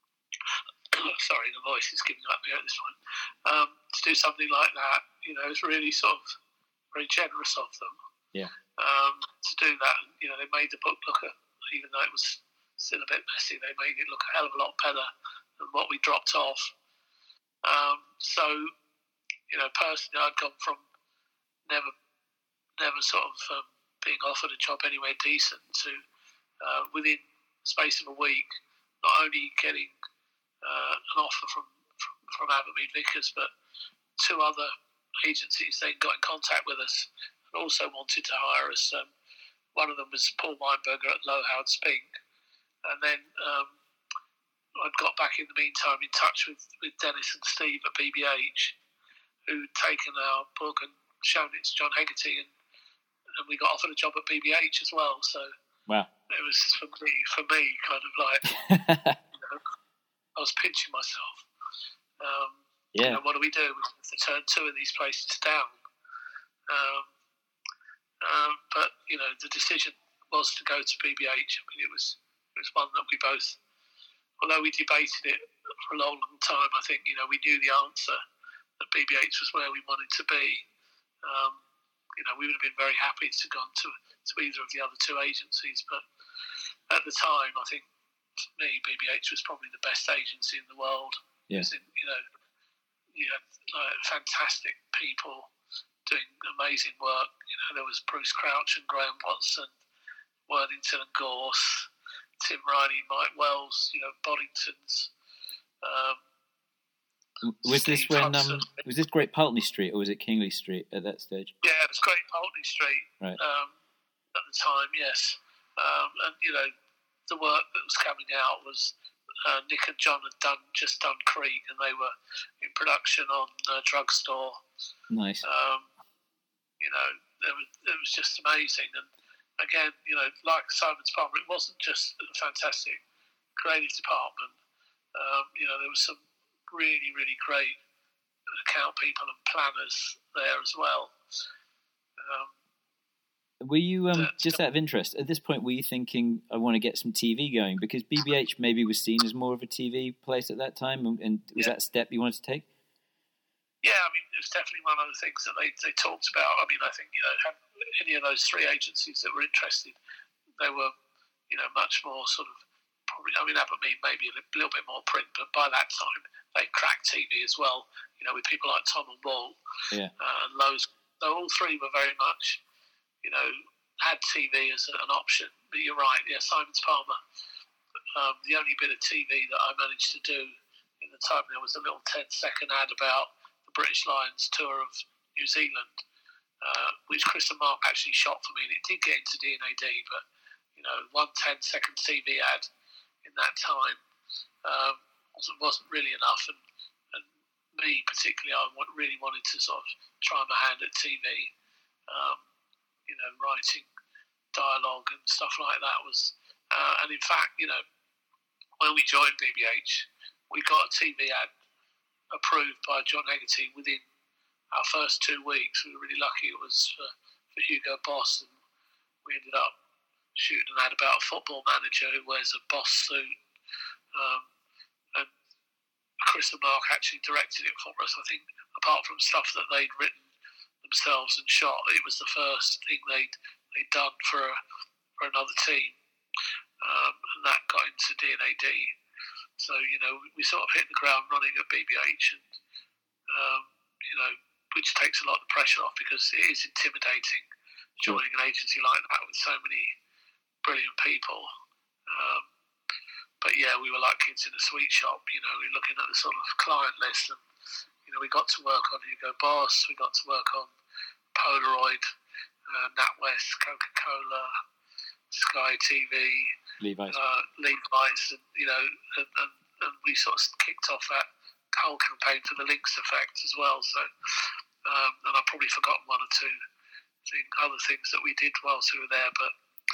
sorry, the voice is giving up here at this point. Um, to do something like that, you know, it's really sort of very generous of them. Yeah. Um, to do that, you know, they made the book look, a, even though it was still a bit messy, they made it look a hell of a lot better than what we dropped off. Um, so, you know, personally, I'd gone from never, never sort of um, being offered a job anywhere decent to uh, within the space of a week, not only getting uh, an offer from, from from Abermead Vickers, but two other agencies then got in contact with us and also wanted to hire us. Um, one of them was Paul Weinberger at Low Howard Spink, and then um, I'd got back in the meantime in touch with, with Dennis and Steve at B B H, who'd taken our book and shown it to John Hegarty, and, and we got offered a job at B B H as well. So wow, it was for me, for me, kind of like you know, I was pinching myself. Um, yeah. You know, what do we do? We have to turn two of these places down. Um, um, but you know, the decision was to go to B B H. I mean, it was it was one that we both, although we debated it for a long, long time. I think you know we knew the answer that B B H was where we wanted to be. Um, you know, we would have been very happy to go on to to either of the other two agencies, but at the time, I think for me, B B H was probably the best agency in the world. Yeah. In, you know, you had like, fantastic people doing amazing work. You know, there was Bruce Crouch and Graham Watson, Worthington and Gorse, Tim Riley, Mike Wells. You know, Boddingtons. Um, was Steve this when Hudson. um, was this Great Pulteney Street or was it Kingley Street at that stage? Yeah, it was Great Pulteney Street Right. um, at the time. Yes, um, and you know, the work that was coming out was. Uh, Nick and John had done just done Creek, and they were in production on uh, Drugstore. Nice. Um, you know, it was, it was just amazing. And again, you know, like Simon's Palmer, it wasn't just a fantastic creative department. Um, you know, there was some really, really great account people and planners there as well. Um, Were you, um, just out of interest, at this point, were you thinking, I want to get some T V going? Because B B H maybe was seen as more of a T V place at that time, and, and was yeah. that a step you wanted to take? Yeah, I mean, it was definitely one of the things that they, they talked about. I mean, I think, you know, have any of those three agencies that were interested, they were, you know, much more sort of, probably, I mean, Abermead maybe a little bit more print, but by that time, they cracked T V as well, you know, with people like Tom and Wall. Yeah. Uh, and Lowe's. So all three were very much, you know, had T V as an option. But you're right, yeah, Simon's Palmer. Um, the only bit of T V that I managed to do in the time there was a little ten-second ad about the British Lions tour of New Zealand, uh, which Chris and Mark actually shot for me, and it did get into D N A D, but, you know, one ten-second T V ad in that time um, wasn't, wasn't really enough, and, and me particularly, I really wanted to sort of try my hand at T V. Um, you know, writing dialogue and stuff like that was, uh, and in fact, you know, when we joined B B H, we got a T V ad approved by John Hegarty within our first two weeks. We were really lucky. It was for, for Hugo Boss, and we ended up shooting an ad about a football manager who wears a Boss suit. Um, and Chris and Mark actually directed it for us. I think, apart from stuff that they'd written themselves and shot, it was the first thing they'd they'd done for a, for another team, um, and that got into D N A D. So you know, we sort of hit the ground running at B B H, and um, you know, which takes a lot of the pressure off because it is intimidating joining an agency like that with so many brilliant people. Um, but yeah, we were like kids in a sweet shop. You know, we were looking at the sort of client list and. You know, we got to work on Hugo Boss, we got to work on Polaroid, uh, NatWest, Coca-Cola, Sky T V, Levi's, uh, Levi's, and, you know, and, and, and we sort of kicked off that whole campaign for the Lynx Effect as well. So, um, and I've probably forgotten one or two thing, other things that we did whilst we were there, but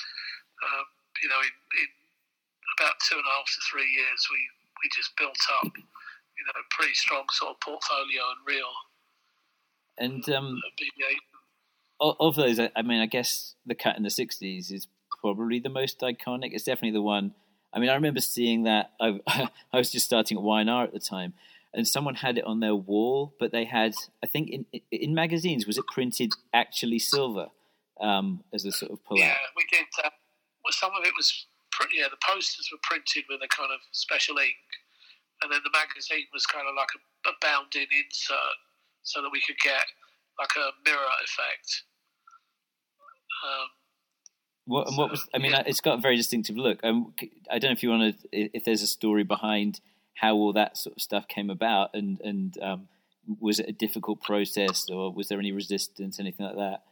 um, you know, in, in about two and a half to three years, we, we just built up. You know, pretty strong sort of portfolio and reel. And um, B B eight. Of those, I mean, I guess the cut in the sixties is probably the most iconic. It's definitely the one. I mean, I remember seeing that. I, I was just starting at Y and R at the time, and someone had it on their wall, but they had, I think, in in magazines, was it printed actually silver um, as a sort of pull-out? Yeah, we did. Uh, some of it was, yeah, the posters were printed with a kind of special ink, and then the magazine was kind of like a, a bound-in insert, so that we could get like a mirror effect. Um, what, and so, what was? I mean, yeah. it's got a very distinctive look. Um, I don't know if you want to, if there's a story behind how all that sort of stuff came about, and and um, was it a difficult process, or was there any resistance, anything like that?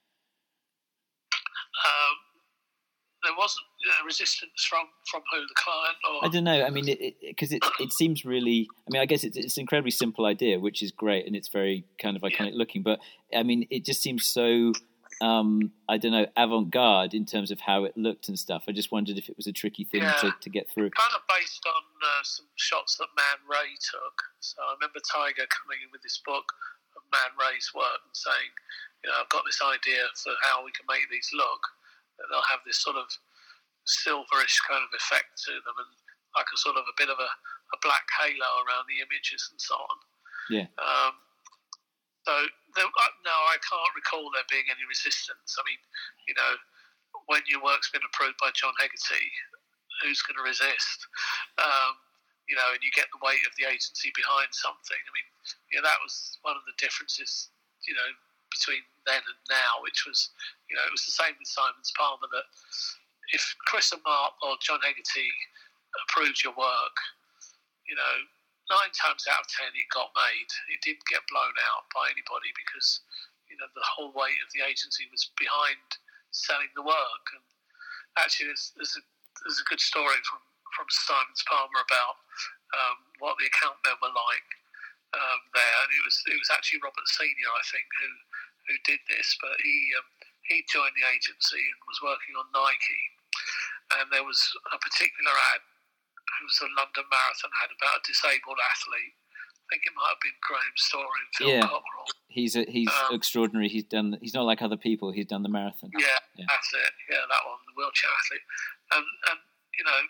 Um, there wasn't you know, resistance from, from who, the client, or I don't know. I mean, because it, it, it, it seems really. I mean, I guess it's, it's an incredibly simple idea, which is great, and it's very kind of iconic yeah. looking. But I mean, it just seems so. Um, I don't know, avant-garde in terms of how it looked and stuff. I just wondered if it was a tricky thing yeah. to, to get through. Kind of based on uh, some shots that Man Ray took. So I remember Tiger coming in with this book of Man Ray's work and saying, you know, I've got this idea for how we can make these look. That they'll have this sort of silverish kind of effect to them, and like a sort of a bit of a, a black halo around the images and so on. Yeah. Um, so there, no, I can't recall there being any resistance. I mean, you know, when your work's been approved by John Hegarty, who's going to resist? Um, you know, and you get the weight of the agency behind something. I mean, you know, that was one of the differences, you know, between then and now, which was, you know, it was the same with Simons Palmer, that if Chris and Mark or John Hegarty approved your work, you know, nine times out of ten it got made. It didn't get blown out by anybody because, you know, the whole weight of the agency was behind selling the work. And actually, there's, there's, a, there's a good story from, from Simons Palmer about um, what the account men were like um, there. And it was it was actually Robert Senior, I think, who who did this. But he um, he joined the agency and was working on Nike. And there was a particular ad. It was a London Marathon ad about a disabled athlete. I think it might have been Graham Story and Phil yeah. Cockerell. He's a, he's um, extraordinary. He's done. He's not like other people. He's done the marathon. Yeah, yeah. that's it. Yeah, that one, the wheelchair athlete. And and you know,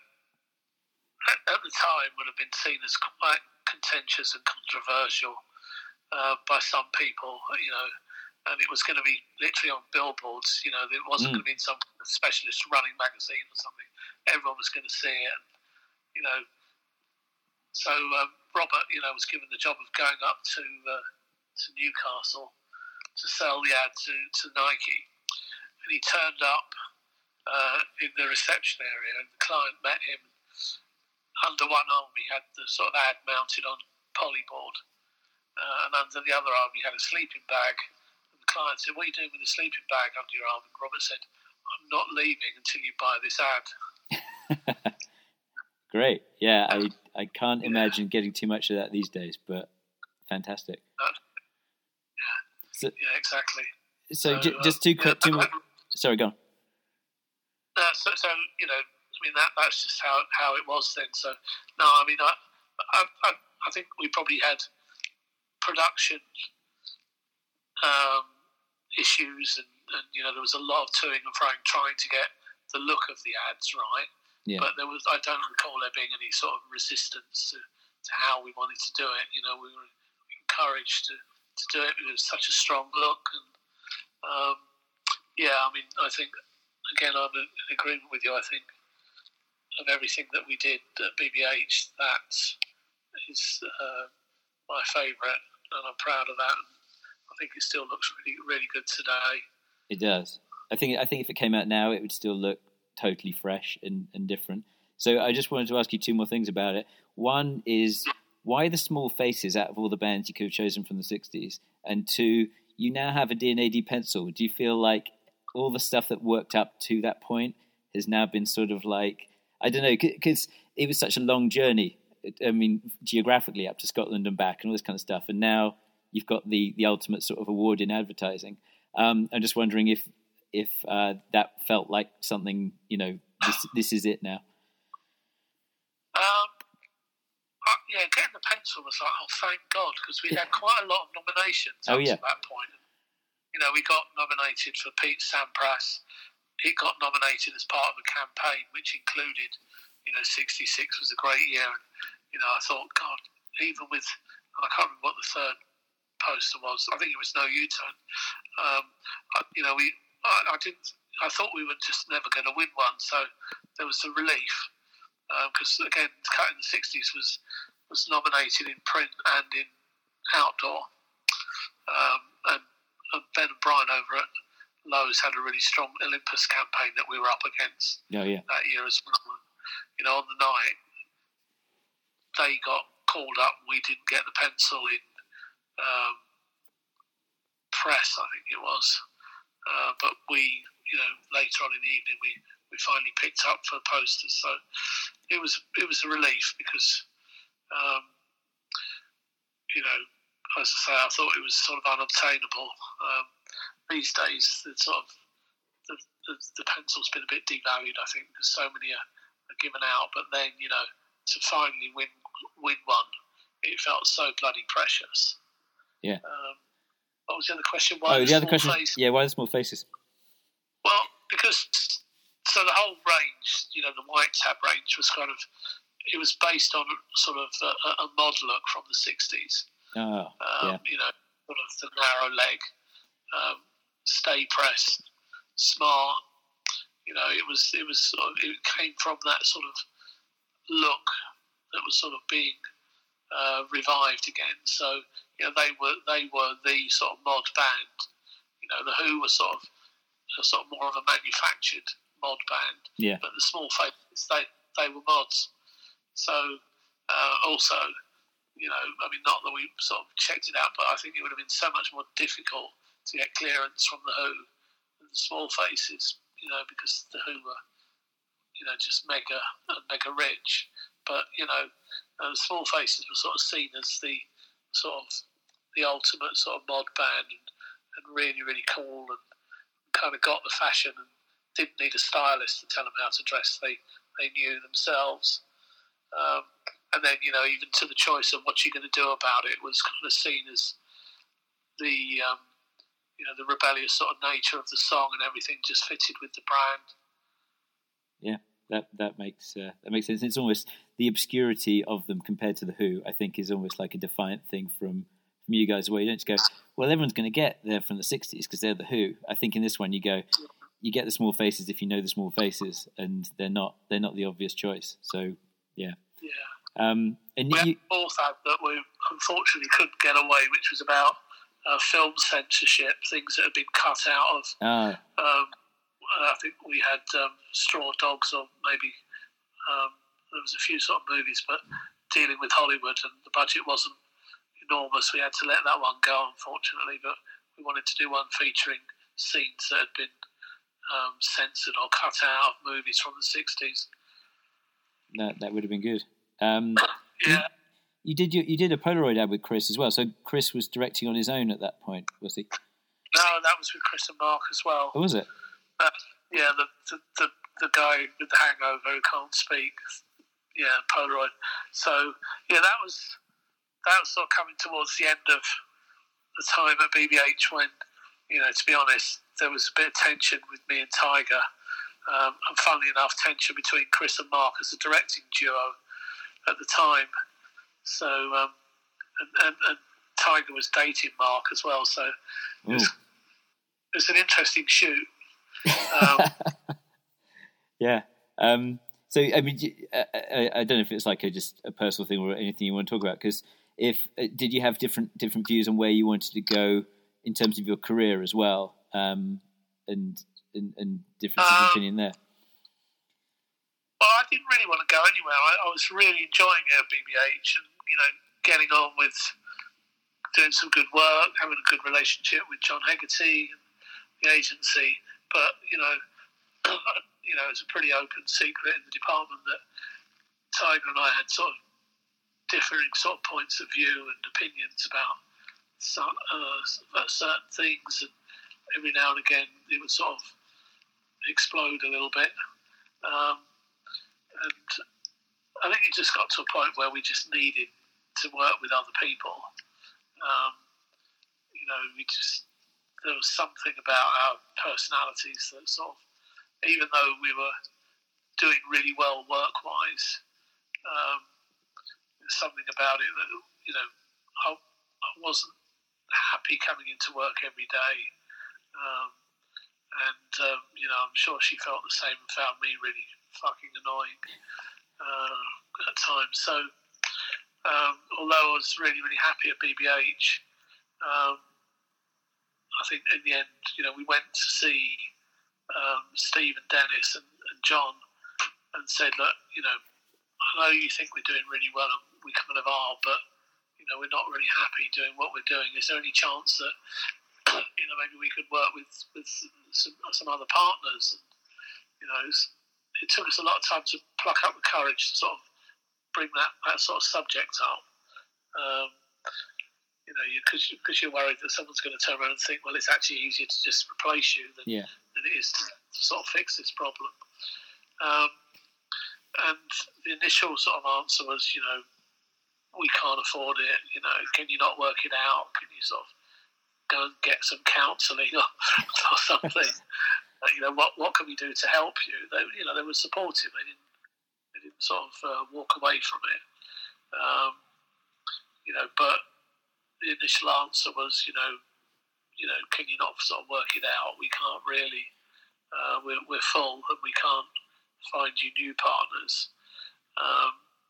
at, at the time would have been seen as quite contentious and controversial uh, by some people. You know, and it was going to be literally on billboards. You know, it wasn't mm. going to be in some specialist running magazine or something. Everyone was going to see it. And, you know, so um, Robert, you know, was given the job of going up to uh, to Newcastle to sell the ad to, to Nike, and he turned up uh, in the reception area, and the client met him. Under one arm, he had the sort of ad mounted on polyboard, uh, and under the other arm, he had a sleeping bag. And the client said, "What are you doing with the sleeping bag under your arm?" And Robert said, "I'm not leaving until you buy this ad." Great, yeah. I I can't yeah. imagine getting too much of that these days, but fantastic. Uh, yeah, so, yeah, exactly. So, so j- just two quick, yeah, two more. Sorry, go on. Uh, so, so you know, I mean that that's just how how it was then. So, no, I mean, I I I, I think we probably had production um, issues, and, and you know, there was a lot of toing and froing trying to get the look of the ads right. Yeah. But there was, I don't recall there being any sort of resistance to, to how we wanted to do it. You know, we were encouraged to, to do it. It was such a strong look. And, um, yeah, I mean, I think, again, I'm in agreement with you. I think of everything that we did at B B H, that is uh, my favourite, and I'm proud of that. And I think it still looks really, really good today. It does. I think, I think if it came out now, it would still look totally fresh and, and different. So I just wanted to ask you two more things about it. One is, why the small faces out of all the bands you could have chosen from the sixties? And two, you now have a D and A D pencil. Do you feel like all the stuff that worked up to that point has now been sort of like, I don't know, because it was such a long journey, I mean, geographically up to Scotland and back and all this kind of stuff. And now you've got the, the ultimate sort of award in advertising. Um, I'm just wondering if if uh, that felt like something, you know, this, this is it now. Um, uh, yeah, getting the pencil was almost like, oh, thank God, because we had quite a lot of nominations Oh, up yeah. to that point. You know, we got nominated for Pete Sampras. He got nominated as part of a campaign which included, you know, sixty-six was a great year. And, you know, I thought, God, even with, I can't remember what the third poster was. I think it was No U-Turn. Um, I, you know, we, I, I didn't, I thought we were just never going to win one. So there was a relief. Because, um, again, Cut in the sixties was, was nominated in print and in outdoor. Um, and And Ben and Brian over at Lowe's had a really strong Olympus campaign that we were up against Oh, yeah. that year as well. You know, on the night, they got called up and we didn't get the pencil in um, press, I think it was. Uh, but we, you know, later on in the evening, we, we finally picked up for posters. So it was it was a relief because, um, you know, as I say, I thought it was sort of unobtainable. Um, these days, the sort of the, the, the pencil's been a bit devalued, I think, because so many are, are given out. But then, you know, to finally win win one, it felt so bloody precious. Yeah. Um, what was the other question? Why oh, the, the other small question. faces? Yeah, why the small faces? Well, because so the whole range, you know, the White Tab range was kind of, it was based on sort of a, a mod look from the sixties. Oh, um, yeah. You know, sort of the narrow leg, um, stay pressed, smart. You know, it was it was sort of, it came from that sort of look that was sort of being uh, revived again. So you know, they were they were the sort of mod band. You know, the Who was sort of sort of more of a manufactured mod band. Yeah. But the Small Faces, they they were mods. So uh, also. You know, I mean, not that we sort of checked it out, but I think it would have been so much more difficult to get clearance from the Who than the Small Faces, you know, because the Who were, you know, just mega and mega rich. But, you know, uh, the Small Faces were sort of seen as the sort of the ultimate sort of mod band and, and really, really cool and kind of got the fashion and didn't need a stylist to tell them how to dress. They, they knew themselves. Um, And then, you know, even to the choice of what you're going to do about it was kind of seen as the, um, you know, the rebellious sort of nature of the song and everything just fitted with the brand. Yeah, that that makes uh, that makes sense. It's almost the obscurity of them compared to the Who. I think is almost like a defiant thing from, from you guys, where you don't just go, well, everyone's going to get there from the sixties because they're the Who. I think in this one you go, you get the Small Faces if you know the Small Faces, and they're not they're not the obvious choice. So yeah. Yeah. Um, and we you, had a fourth ad that we unfortunately couldn't get away, which was about uh, film censorship, things that had been cut out of. oh, Um, I think we had um, Straw Dogs, or maybe um, there was a few sort of movies, but dealing with Hollywood, and the budget wasn't enormous. We had to let that one go, unfortunately. But we wanted to do one featuring scenes that had been um, censored or cut out of movies from the sixties. that that would have been good. Um, Yeah. you, you did you, you did a Polaroid ad with Chris as well. So Chris was directing on his own at that point, was he? No, that was with Chris and Mark as well. Or was it? Uh, yeah, the, the the the guy with the hangover who can't speak. Yeah, Polaroid. So yeah, that was that was sort of coming towards the end of the time at B B H when, you know, to be honest, there was a bit of tension with me and Tiger, um, and funnily enough, tension between Chris and Mark as a directing duo at the time. So um, and, and, and Tiger was dating Mark as well. So it was, it was an interesting shoot. Um, yeah. Um, so I mean, I, I, I don't know if it's like a, just a personal thing or anything you want to talk about. Because if did you have different different views on where you wanted to go in terms of your career as well, um, and, and and differences um, of opinion there? Well, I didn't really want to go anywhere. I, I was really enjoying it at B B H, and you know, getting on with doing some good work, having a good relationship with John Hegarty and the agency. But you know, you know, it's a pretty open secret in the department that Tiger and I had sort of differing sort of points of view and opinions about some, uh, about certain things, and every now and again it would sort of explode a little bit. Um, and I think it just got to a point where we just needed to work with other people. Um, you know, we just there was something about our personalities that sort of, even though we were doing really well work-wise, um, there's something about it that, you know, I, I wasn't happy coming into work every day. Um, and, um, you know, I'm sure she felt the same and found me really fucking annoying uh, at times. So, um, although I was really, really happy at B B H, um, I think in the end, you know, we went to see um, Steve and Dennis and, and John and said, look, you know, I know you think we're doing really well and we kind of are, but, you know, we're not really happy doing what we're doing. Is there any chance that, you know, maybe we could work with, with some, some other partners? And, you know, it took us a lot of time to pluck up the courage to sort of bring that, that sort of subject up. Um, you know, because you, you're worried that someone's going to turn around and think, well, it's actually easier to just replace you than, yeah. than it is to, to sort of fix this problem. Um, and the initial sort of answer was, you know, we can't afford it. You know, can you not work it out? Can you sort of go and get some counselling or, or something? uh, you know, what what can we do to help you? They, you know, they were supportive. They didn't they didn't sort of uh, walk away from it. Um, you know, but the initial answer was, you know, you know, can you not sort of work it out? We can't really. Uh, we're we're full, and we can't find you new partners. Um,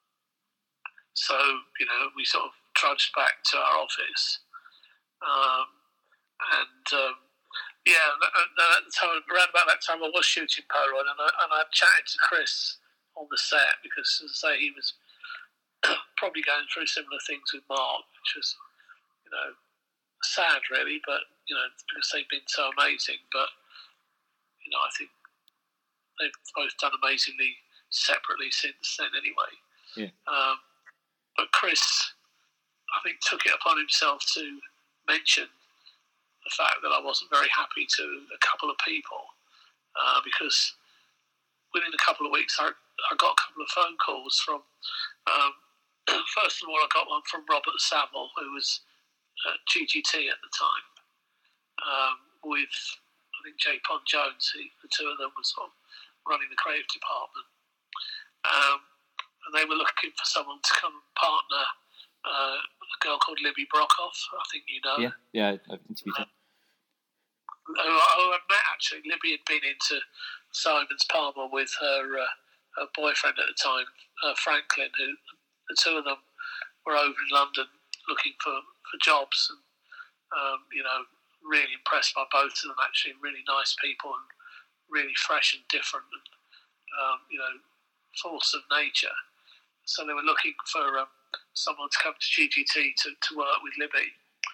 so you know, we sort of trudged back to our office, um, and um, yeah, at the time, around about that time, I was shooting Polaroid, and I and I chatted to Chris on the set because, as I say, he was probably going through similar things with Mark, which was, you know, sad really, but, you know, because they've been so amazing. But, you know, I think they've both done amazingly separately since then anyway. Yeah. Um, but Chris, I think, took it upon himself to mention the fact that I wasn't very happy to a couple of people uh, because within a couple of weeks I, I got a couple of phone calls from, um, first of all, I got one from Robert Saville, who was at G G T at the time, um, with, I think, J. Pond Jones. He, the two of them were sort of running the creative department. Um, and they were looking for someone to come and partner uh, a girl called Libby Brockhoff, I think you know. Yeah, yeah, I've interviewed her. Uh, who, who I met, actually. Libby had been into Simon's Palmer with her, uh, her boyfriend at the time, uh, Franklin, who the two of them were over in London looking for, for jobs, and um, you know, really impressed by both of them, actually. Really nice people and really fresh and different and, um, you know, force of nature. So they were looking for um, someone to come to G G T to, to work with Libby.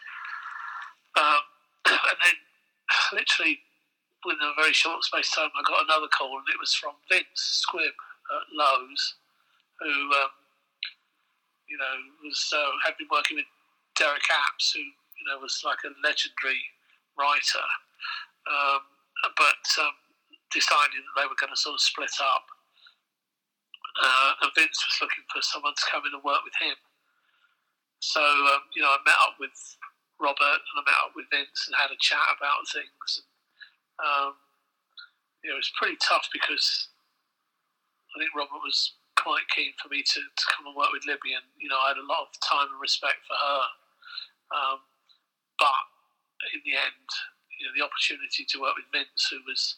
Um, and then, literally, within a very short space of time, I got another call, and it was from Vince Squibb at Lowe's, who, um, you know, was uh, had been working with Derek Apps, who, you know, was like a legendary writer, um, but um, decided that they were going to sort of split up. Uh, and Vince was looking for someone to come in and work with him. So, um, you know, I met up with Robert and I met up with Vince and had a chat about things. And, um, you know, it was pretty tough because I think Robert was quite keen for me to, to come and work with Libby, and, you know, I had a lot of time and respect for her. Um, but in the end, you know, the opportunity to work with Vince, who was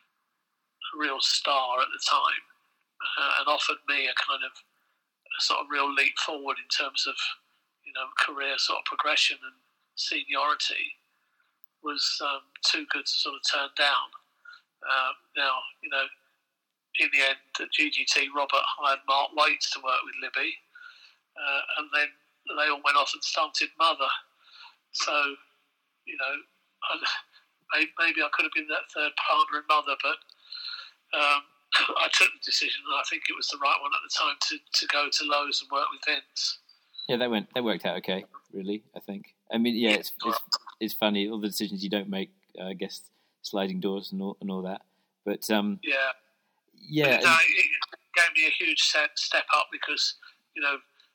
a real star at the time, uh, and offered me a kind of a sort of real leap forward in terms of, you know, career sort of progression and seniority, was um, too good to sort of turn down. Uh, now, you know, in the end, at G G T, Robert hired Mark Waits to work with Libby, uh, and then they all went off and started Mother. So, you know, I, maybe I could have been that third partner in Mother, but um, I took the decision, and I think it was the right one at the time to, to go to Lowe's and work with Vince. Yeah, that went that worked out okay, really, I think. I mean, yeah, it's it's, it's funny, all the decisions you don't make, uh, I guess, sliding doors and all, and all that. But, um, yeah. Yeah. But, uh, it gave me a huge step, step up because, you know,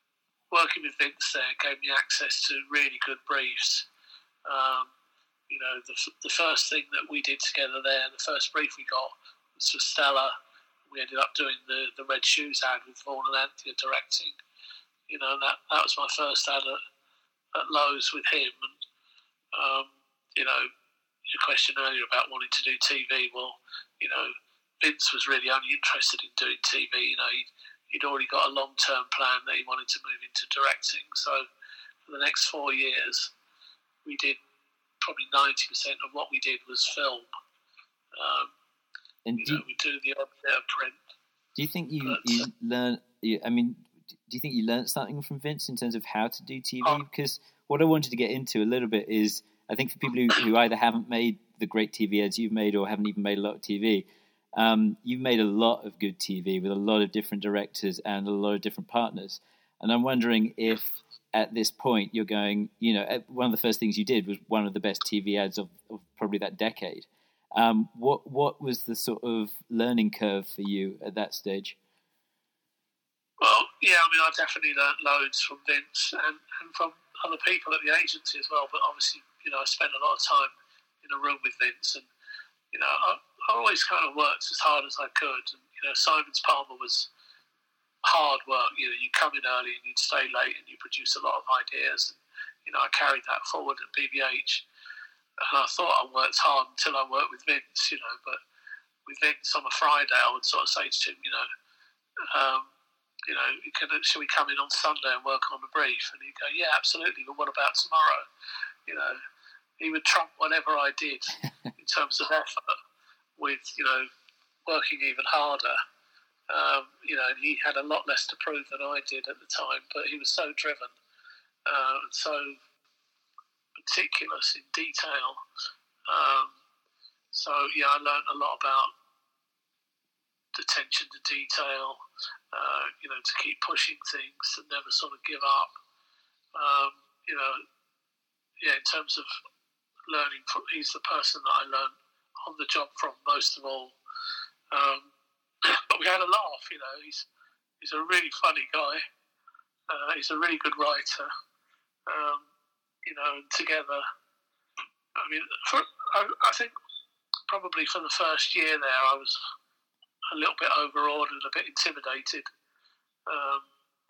working with Vince there gave me access to really good briefs. Um, you know, the, the first thing that we did together there, the first brief we got was for Stella. We ended up doing the, the Red Shoes ad with Vaughan and Anthea directing. You know, that that was my first ad at, at Lowe's with him. And, um, you know, your question earlier about wanting to do T V, well, you know, Vince was really only interested in doing T V. You know, he'd, he'd already got a long-term plan that he wanted to move into directing. So for the next four years, we did probably ninety percent of what we did was film. Um, and you do, know, we do the odd bit of print. Do you think you, but, you learn? You, I mean, do you think you learned something from Vince in terms of how to do T V? Because what I wanted to get into a little bit is, I think for people who, who either haven't made the great T V ads you've made or haven't even made a lot of T V, um, you've made a lot of good T V with a lot of different directors and a lot of different partners. And I'm wondering if at this point you're going, you know, one of the first things you did was one of the best T V ads of, of probably that decade. Um, what what was the sort of learning curve for you at that stage? Well, yeah, I mean, I definitely learned loads from Vince and, and from other people at the agency as well. But obviously, you know, I spent a lot of time in a room with Vince, and you know, I, I always kind of worked as hard as I could. And you know, Simon's Palmer was hard work. You know, you come in early and you'd stay late, and you produce a lot of ideas. And you know, I carried that forward at B B H, and I thought I worked hard until I worked with Vince. You know, but with Vince on a Friday, I would sort of say to him, you know. Um, You know, can, should we come in on Sunday and work on the brief? And he'd go, yeah, absolutely, but what about tomorrow? You know, he would trump whatever I did in terms of effort with, you know, working even harder. Um, you know, he had a lot less to prove than I did at the time, but he was so driven uh, and so meticulous in detail. Um, so, yeah, I learned a lot about attention to detail, uh, you know, to keep pushing things and never sort of give up. Um, you know, yeah, in terms of learning, from, he's the person that I learned on the job from most of all. Um, but we had a laugh, you know, he's he's a really funny guy. Uh, he's a really good writer. Um, you know, and together, I mean, for, I, I think probably for the first year there, I was a little bit overawed and a bit intimidated um,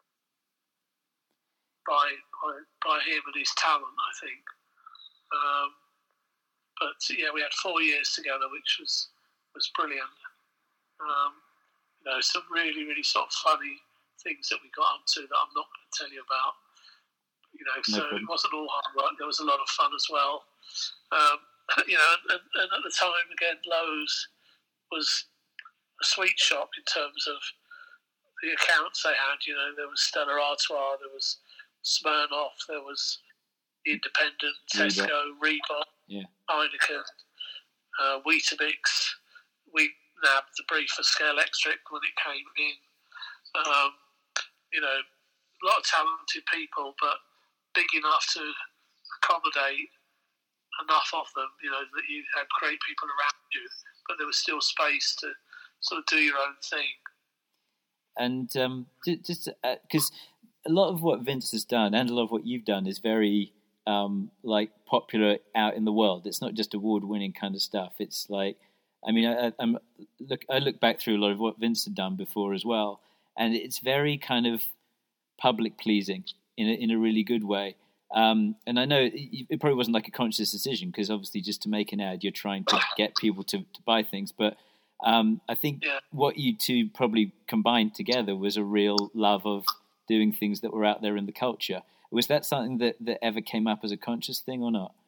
by, by by him and his talent, I think. Um, but yeah, we had four years together, which was was brilliant. Um, you know, some really really sort of funny things that we got up to that I'm not going to tell you about. You know, so no it wasn't all hard work. There was a lot of fun as well. Um, you know, and, and at the time, again, Lowe's was a sweet shop in terms of the accounts they had. You know, there was Stella Artois, there was Smirnoff, there was the Independent, Tesco, Reebok, yeah. Heineken, uh, Weetabix. We nabbed the brief for Scalextric when it came in. Um, you know, a lot of talented people, but big enough to accommodate enough of them, you know, that you had great people around you, but there was still space to sort of do your own thing. And um, just because uh, a lot of what Vince has done and a lot of what you've done is very um, like popular out in the world. It's not just award-winning kind of stuff. It's like, I mean, I, I'm look. I look back through a lot of what Vince had done before as well, and it's very kind of public pleasing in a, in a really good way. Um, and I know it, it probably wasn't like a conscious decision because obviously just to make an ad, you're trying to get people to, to buy things, but. Um, I think yeah. what you two probably combined together was a real love of doing things that were out there in the culture. Was that something that, that ever came up as a conscious thing or not?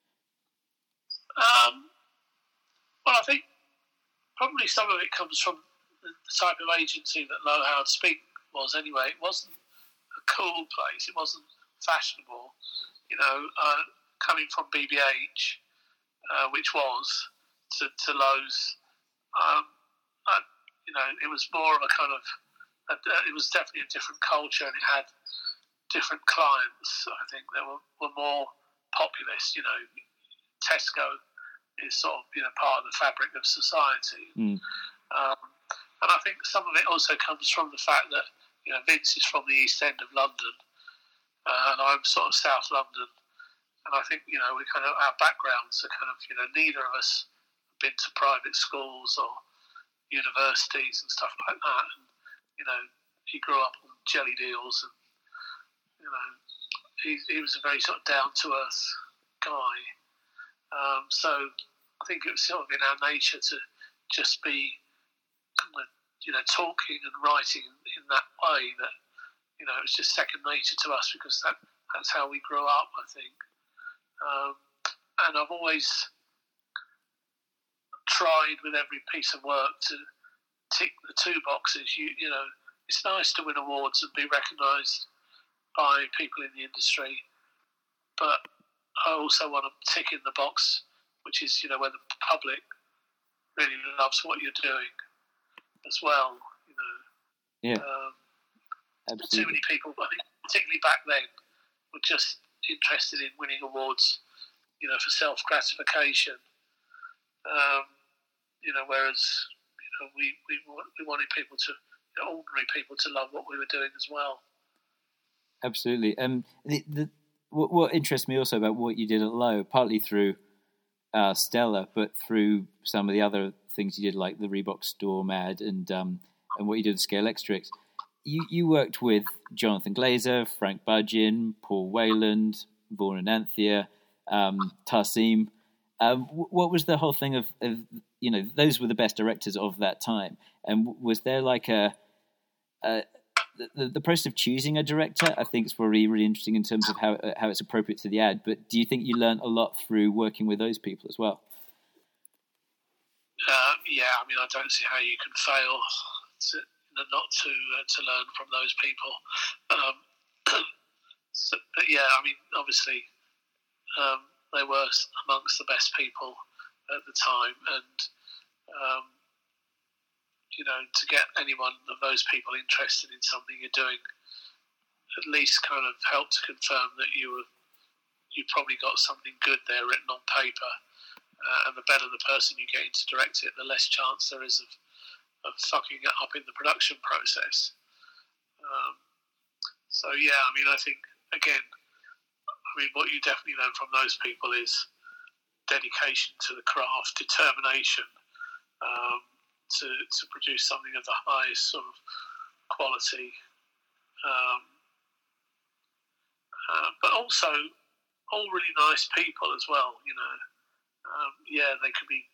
Um, well, I think probably some of it comes from the type of agency that Low Howard Speak was anyway. It wasn't a cool place. It wasn't fashionable. You know, uh, coming from B B H, uh, which was, to, to Low's, Um, I, you know, it was more of a kind of, a, it was definitely a different culture and it had different clients. I think they were, were more populist, you know. Tesco is sort of, you know, part of the fabric of society. Mm. Um, and I think some of it also comes from the fact that, you know, Vince is from the East End of London uh, and I'm sort of South London, and I think, you know, we kind of, our backgrounds are kind of, you know, neither of us have been to private schools or universities and stuff like that, and, you know, he grew up on jelly deals, and, you know, he, he was a very sort of down-to-earth guy, um, so I think it was sort of in our nature to just be kind of, you know, talking and writing in that way that, you know, it's just second nature to us, because that, that's how we grew up, I think. Um, and I've always tried with every piece of work to tick the two boxes. You, you know, it's nice to win awards and be recognised by people in the industry, but I also want to tick in the box, which is, you know, where the public really loves what you're doing as well. You know, yeah, um, absolutely. Too many people, I think, particularly back then, were just interested in winning awards, you know, for self gratification. Um, you know, whereas, you know, we we we wanted people to, you know, ordinary people to love what we were doing as well. Absolutely. Um, the, the what, what interests me also about what you did at Lowe, partly through uh, Stella, but through some of the other things you did, like the Reebok Storm ad and um, and what you did with Scalextrics. You you worked with Jonathan Glazer, Frank Budgeon, Paul Wayland, Vaughan and Anthea, um, Tassim. Um, what was the whole thing of, of, you know, those were the best directors of that time. And was there like a, a the, the process of choosing a director, I think, is probably really interesting in terms of how how it's appropriate to the ad. But do you think you learned a lot through working with those people as well? Uh, yeah, I mean, I don't see how you can fail to, not to uh, to learn from those people. Um, so, but yeah, I mean, obviously, um, they were amongst the best people at the time, and um, you know, to get anyone of those people interested in something you're doing, at least kind of help to confirm that you were you probably got something good there written on paper. Uh, and the better the person you get in to direct it, the less chance there is of, of fucking it up in the production process. Um, so yeah, I mean, I think, again, I mean, what you definitely learn from those people is dedication to the craft, determination um, to to produce something of the highest sort of quality, um, uh, but also all really nice people as well, you know. Um, yeah, they could be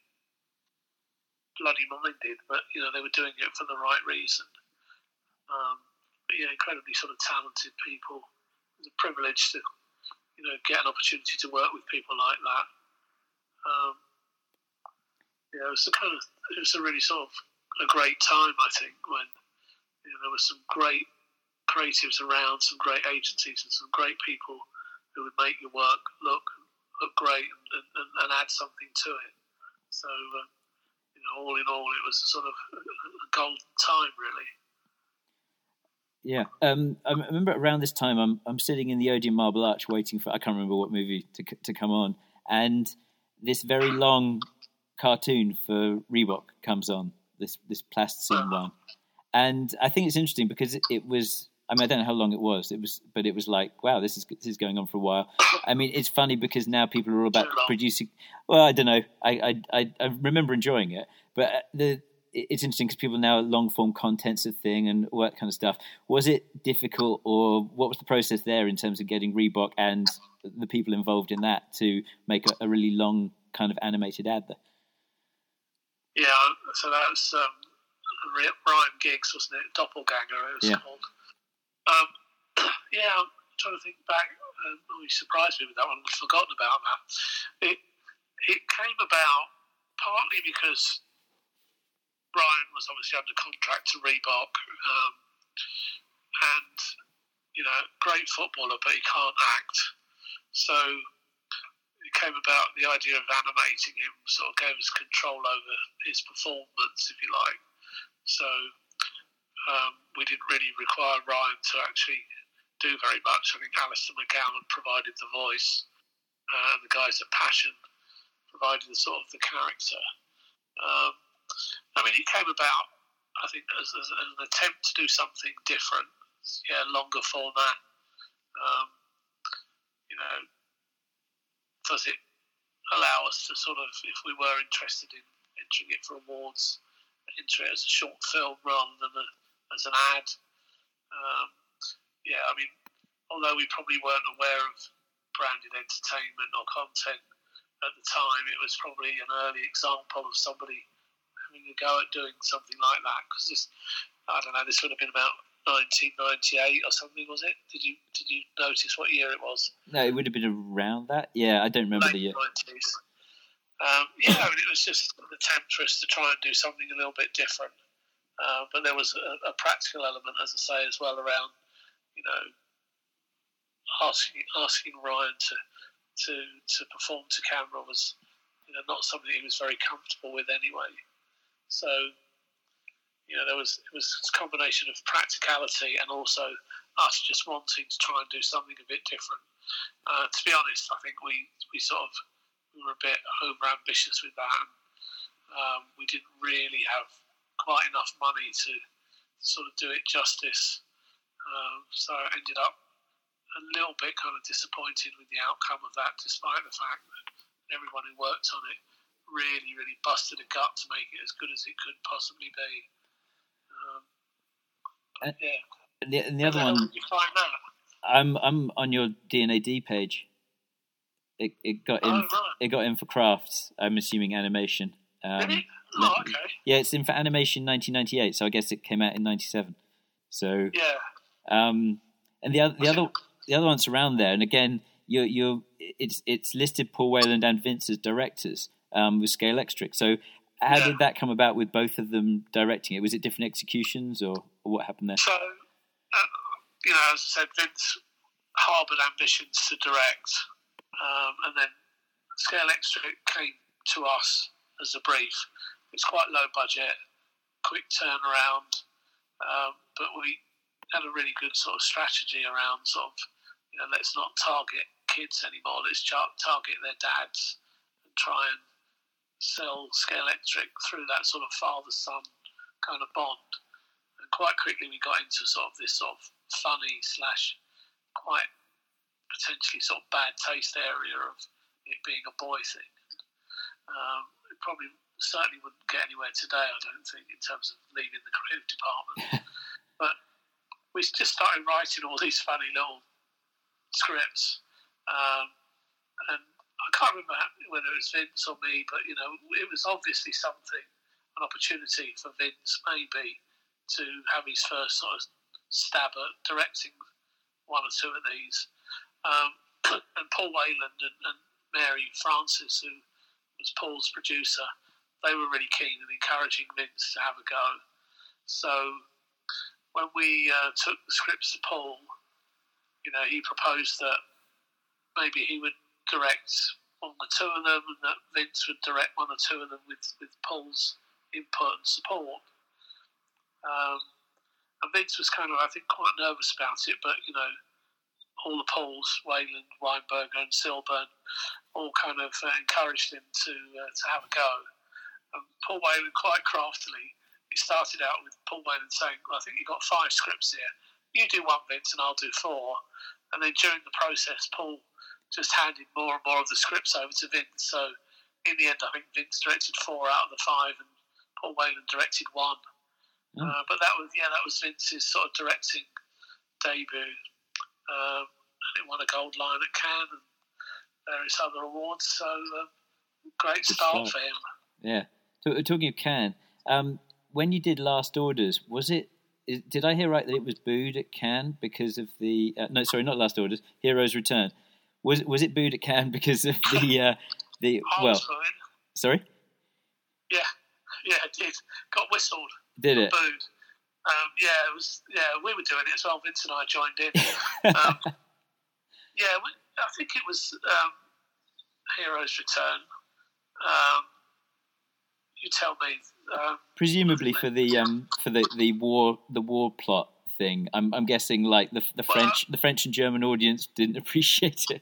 bloody minded, but, you know, they were doing it for the right reason. Um, but yeah, incredibly sort of talented people. It was a privilege to, you know, get an opportunity to work with people like that. Um, yeah, it was a kind of, it was a really sort of a great time, I think, when, you know, there were some great creatives around, some great agencies, and some great people who would make your work look look great and, and, and add something to it. So, uh, you know, all in all, it was sort of a golden time, really. Yeah, um, I remember around this time, I'm I'm sitting in the Odeon Marble Arch waiting for, I can't remember what movie to to come on, and this very long cartoon for Reebok comes on, this this plasticine one, and I think it's interesting because it, it was. I mean, I don't know how long it was. It was, but it was like, wow, this is this is going on for a while. I mean, it's funny because now people are all about producing. Well, I don't know. I I, I remember enjoying it, but the it's interesting because people now long form content's a thing and all that kind of stuff. Was it difficult, or what was the process there in terms of getting Reebok and the people involved in that to make a, a really long kind of animated ad there? Yeah, so that was um, Ryan Giggs, wasn't it? Doppelganger, it was yeah. called. Um, yeah, I'm trying to think back. Um, oh, you surprised me with that one. I'd forgotten about that. It it came about partly because Brian was obviously under contract to Reebok, um, and you know, great footballer, but he can't act. So it came about, the idea of animating him sort of gave us control over his performance, if you like. So. Um, we didn't really require Ryan to actually do very much. I think Alistair McGowan provided the voice, uh, and the guys at Passion provided the sort of the character. Um, I mean, it came about, I think, as, as an attempt to do something different. Yeah, longer format. Um, you know, does it allow us to sort of, if we were interested in entering it for awards, enter it as a short film rather than a, as an ad. Um, yeah, I mean, although we probably weren't aware of branded entertainment or content at the time, it was probably an early example of somebody having a go at doing something like that. Because this, I don't know, this would have been about nineteen ninety-eight or something, was it? Did you did you notice what year it was? No, it would have been around that. Yeah, I don't remember the year. nineties. Um, yeah, I mean, it was just an attempt for us to try and do something a little bit different. Uh, but there was a, a practical element, as I say, as well, around, you know, asking asking Ryan to to to perform to camera was, you know, not something he was very comfortable with anyway. So, you know, there was it was a combination of practicality and also us just wanting to try and do something a bit different. Uh, to be honest, I think we we sort of we were a bit over ambitious with that. And, um, we didn't really have quite enough money to sort of do it justice. Um, so I ended up a little bit kind of disappointed with the outcome of that, despite the fact that everyone who worked on it really, really busted a gut to make it as good as it could possibly be. Um, uh, yeah. And the, and the other and one, you find that? I'm I'm on your D N A D page. It it got in. Oh, right. It got in for crafts. I'm assuming animation. Um, Did it? Oh, okay. Yeah, it's in for animation nineteen ninety-eight. So I guess it came out in ninety-seven. So yeah. Um, and the other the other the other ones around there, and again, you you it's it's listed Paul Wayland and Vince as directors um, with Scale Electric. So how yeah. did that come about with both of them directing it? Was it different executions, or, or what happened there? So, uh, you know, as I said, Vince harboured ambitions to direct, um, and then Scale Electric came to us as a brief. It's quite low budget, quick turnaround, um, but we had a really good sort of strategy around sort of, you know, let's not target kids anymore, let's target their dads and try and sell Scale Electric through that sort of father-son kind of bond. And quite quickly we got into sort of this sort of funny slash quite potentially sort of bad taste area of it being a boy thing. Um, it probably certainly wouldn't get anywhere today, I don't think, in terms of leading the creative department. But we just started writing all these funny little scripts, um, and I can't remember whether it was Vince or me, but you know, it was obviously something, an opportunity for Vince maybe to have his first sort of stab at directing one or two of these. Um, and Paul Wayland and, and Mary Francis, who was Paul's producer, they were really keen and encouraging Vince to have a go. So when we uh, took the scripts to Paul, you know, he proposed that maybe he would direct one or two of them, and that Vince would direct one or two of them with, with Paul's input and support. Um, and Vince was kind of, I think, quite nervous about it, but, you know, all the Pauls, Wayland, Weinberger and Silburn, all kind of uh, encouraged him to uh, to have a go. And Paul Wayland, quite craftily, he started out with Paul Wayland saying, well, I think you've got five scripts here. You do one, Vince, and I'll do four. And then during the process, Paul just handed more and more of the scripts over to Vince. So in the end, I think Vince directed four out of the five, and Paul Wayland directed one. Mm. Uh, but that was, yeah, that was Vince's sort of directing debut. Um, and it won a Gold Lion at Cannes and various other awards. So uh, great start for him. Yeah. Talking of Cannes, um, when you did Last Orders, was it? Is, did I hear right that it was booed at Cannes because of the? Uh, no, sorry, not Last Orders. Heroes Return. Was was it booed at Cannes because of the uh, the? Well, sorry. Yeah, yeah, it did. Got whistled. Did it? Booed. Um, yeah, it was. Yeah, we were doing it as well. Vince and I joined in. um, yeah, we, I think it was um, Heroes Return. Um, you tell me. Um, Presumably for the um, for the, the war the war plot thing. I'm I'm guessing like the the well, French the French and German audience didn't appreciate it.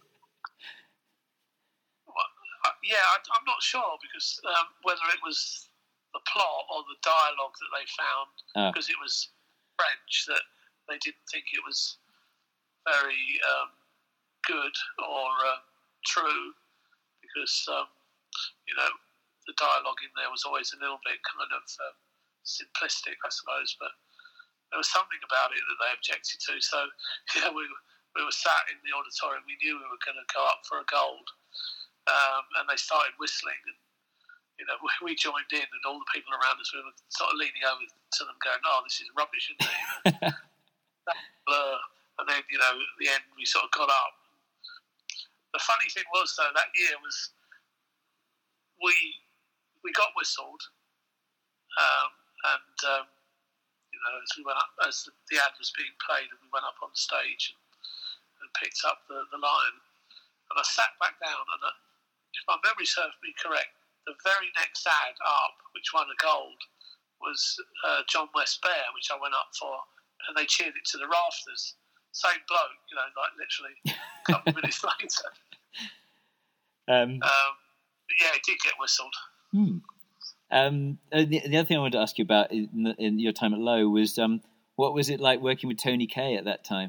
Well, uh, yeah, I, I'm not sure because um, whether it was the plot or the dialogue that they found, oh. because it was French, that they didn't think it was very um, good or uh, true, because um, you know the dialogue in there was always a little bit kind of um, simplistic, I suppose, but there was something about it that they objected to. So yeah, we we were sat in the auditorium. We knew we were going to go up for a gold, um, and they started whistling. And, you know, we joined in, and all the people around us, we were sort of leaning over to them, going, "Oh, this is rubbish, isn't it?" That blur. And then, you know, at the end, we sort of got up. The funny thing was, though, that year was we we got whistled, um, and um, you know, as we went up, as the, the ad was being played, and we went up on stage and, and picked up the, the line, and I sat back down, and I, if my memory serves me correct, the very next ad up, which won a gold, was uh, John West Bear, which I went up for, and they cheered it to the rafters. Same bloke, you know, like literally a couple of minutes later. Um, um, but yeah, it did get whistled. Hmm. Um, the, the other thing I wanted to ask you about in, in your time at Lowe was um, what was it like working with Tony Kaye at that time?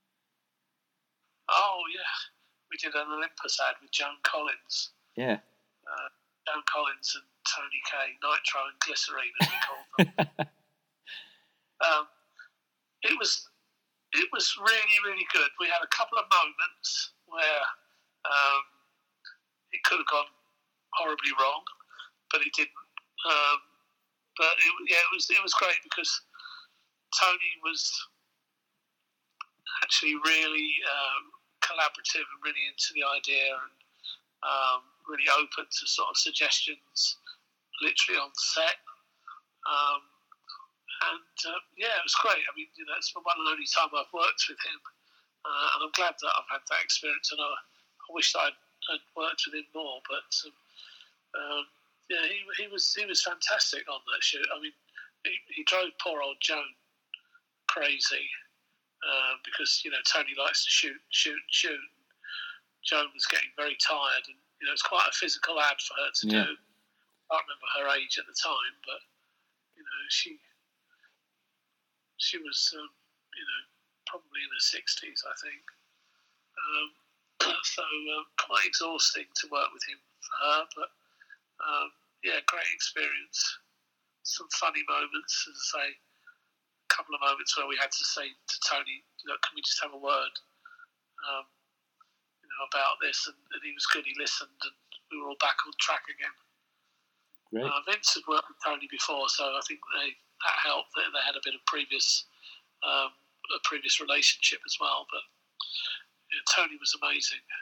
Oh, yeah. We did an Olympus ad with Joan Collins. Yeah. Uh, Joan Collins and Tony Kaye, Nitro and Glycerine, as we called them. um, it was it was really, really good. We had a couple of moments where um, it could have gone horribly wrong, but it didn't. Um, but it, yeah, it was it was great because Tony was actually really um, collaborative and really into the idea, and um, really open to sort of suggestions, literally on set. Um, and uh, yeah, it was great. I mean, you know, it's the one and only time I've worked with him, uh, and I'm glad that I've had that experience. And I, I wish that I'd, I'd worked with him more. But um, um, yeah, he he was he was fantastic on that shoot. I mean, he, he drove poor old Joan crazy uh, because you know Tony likes to shoot, shoot, shoot. Joan was getting very tired, and you know it's quite a physical ad for her to Yeah. do. I can't remember her age at the time, but you know she she was um, you know probably in her sixties, I think. Um, so um, quite exhausting to work with him for her, but um, yeah, great experience. Some funny moments, as I say. A couple of moments where we had to say to Tony, you know, can we just have a word? Um, about this, and, and he was good. He listened, and we were all back on track again. Great. Uh, Vince had worked with Tony before, so I think they, that helped. That they had a bit of previous, um, a previous relationship as well. But yeah, Tony was amazing.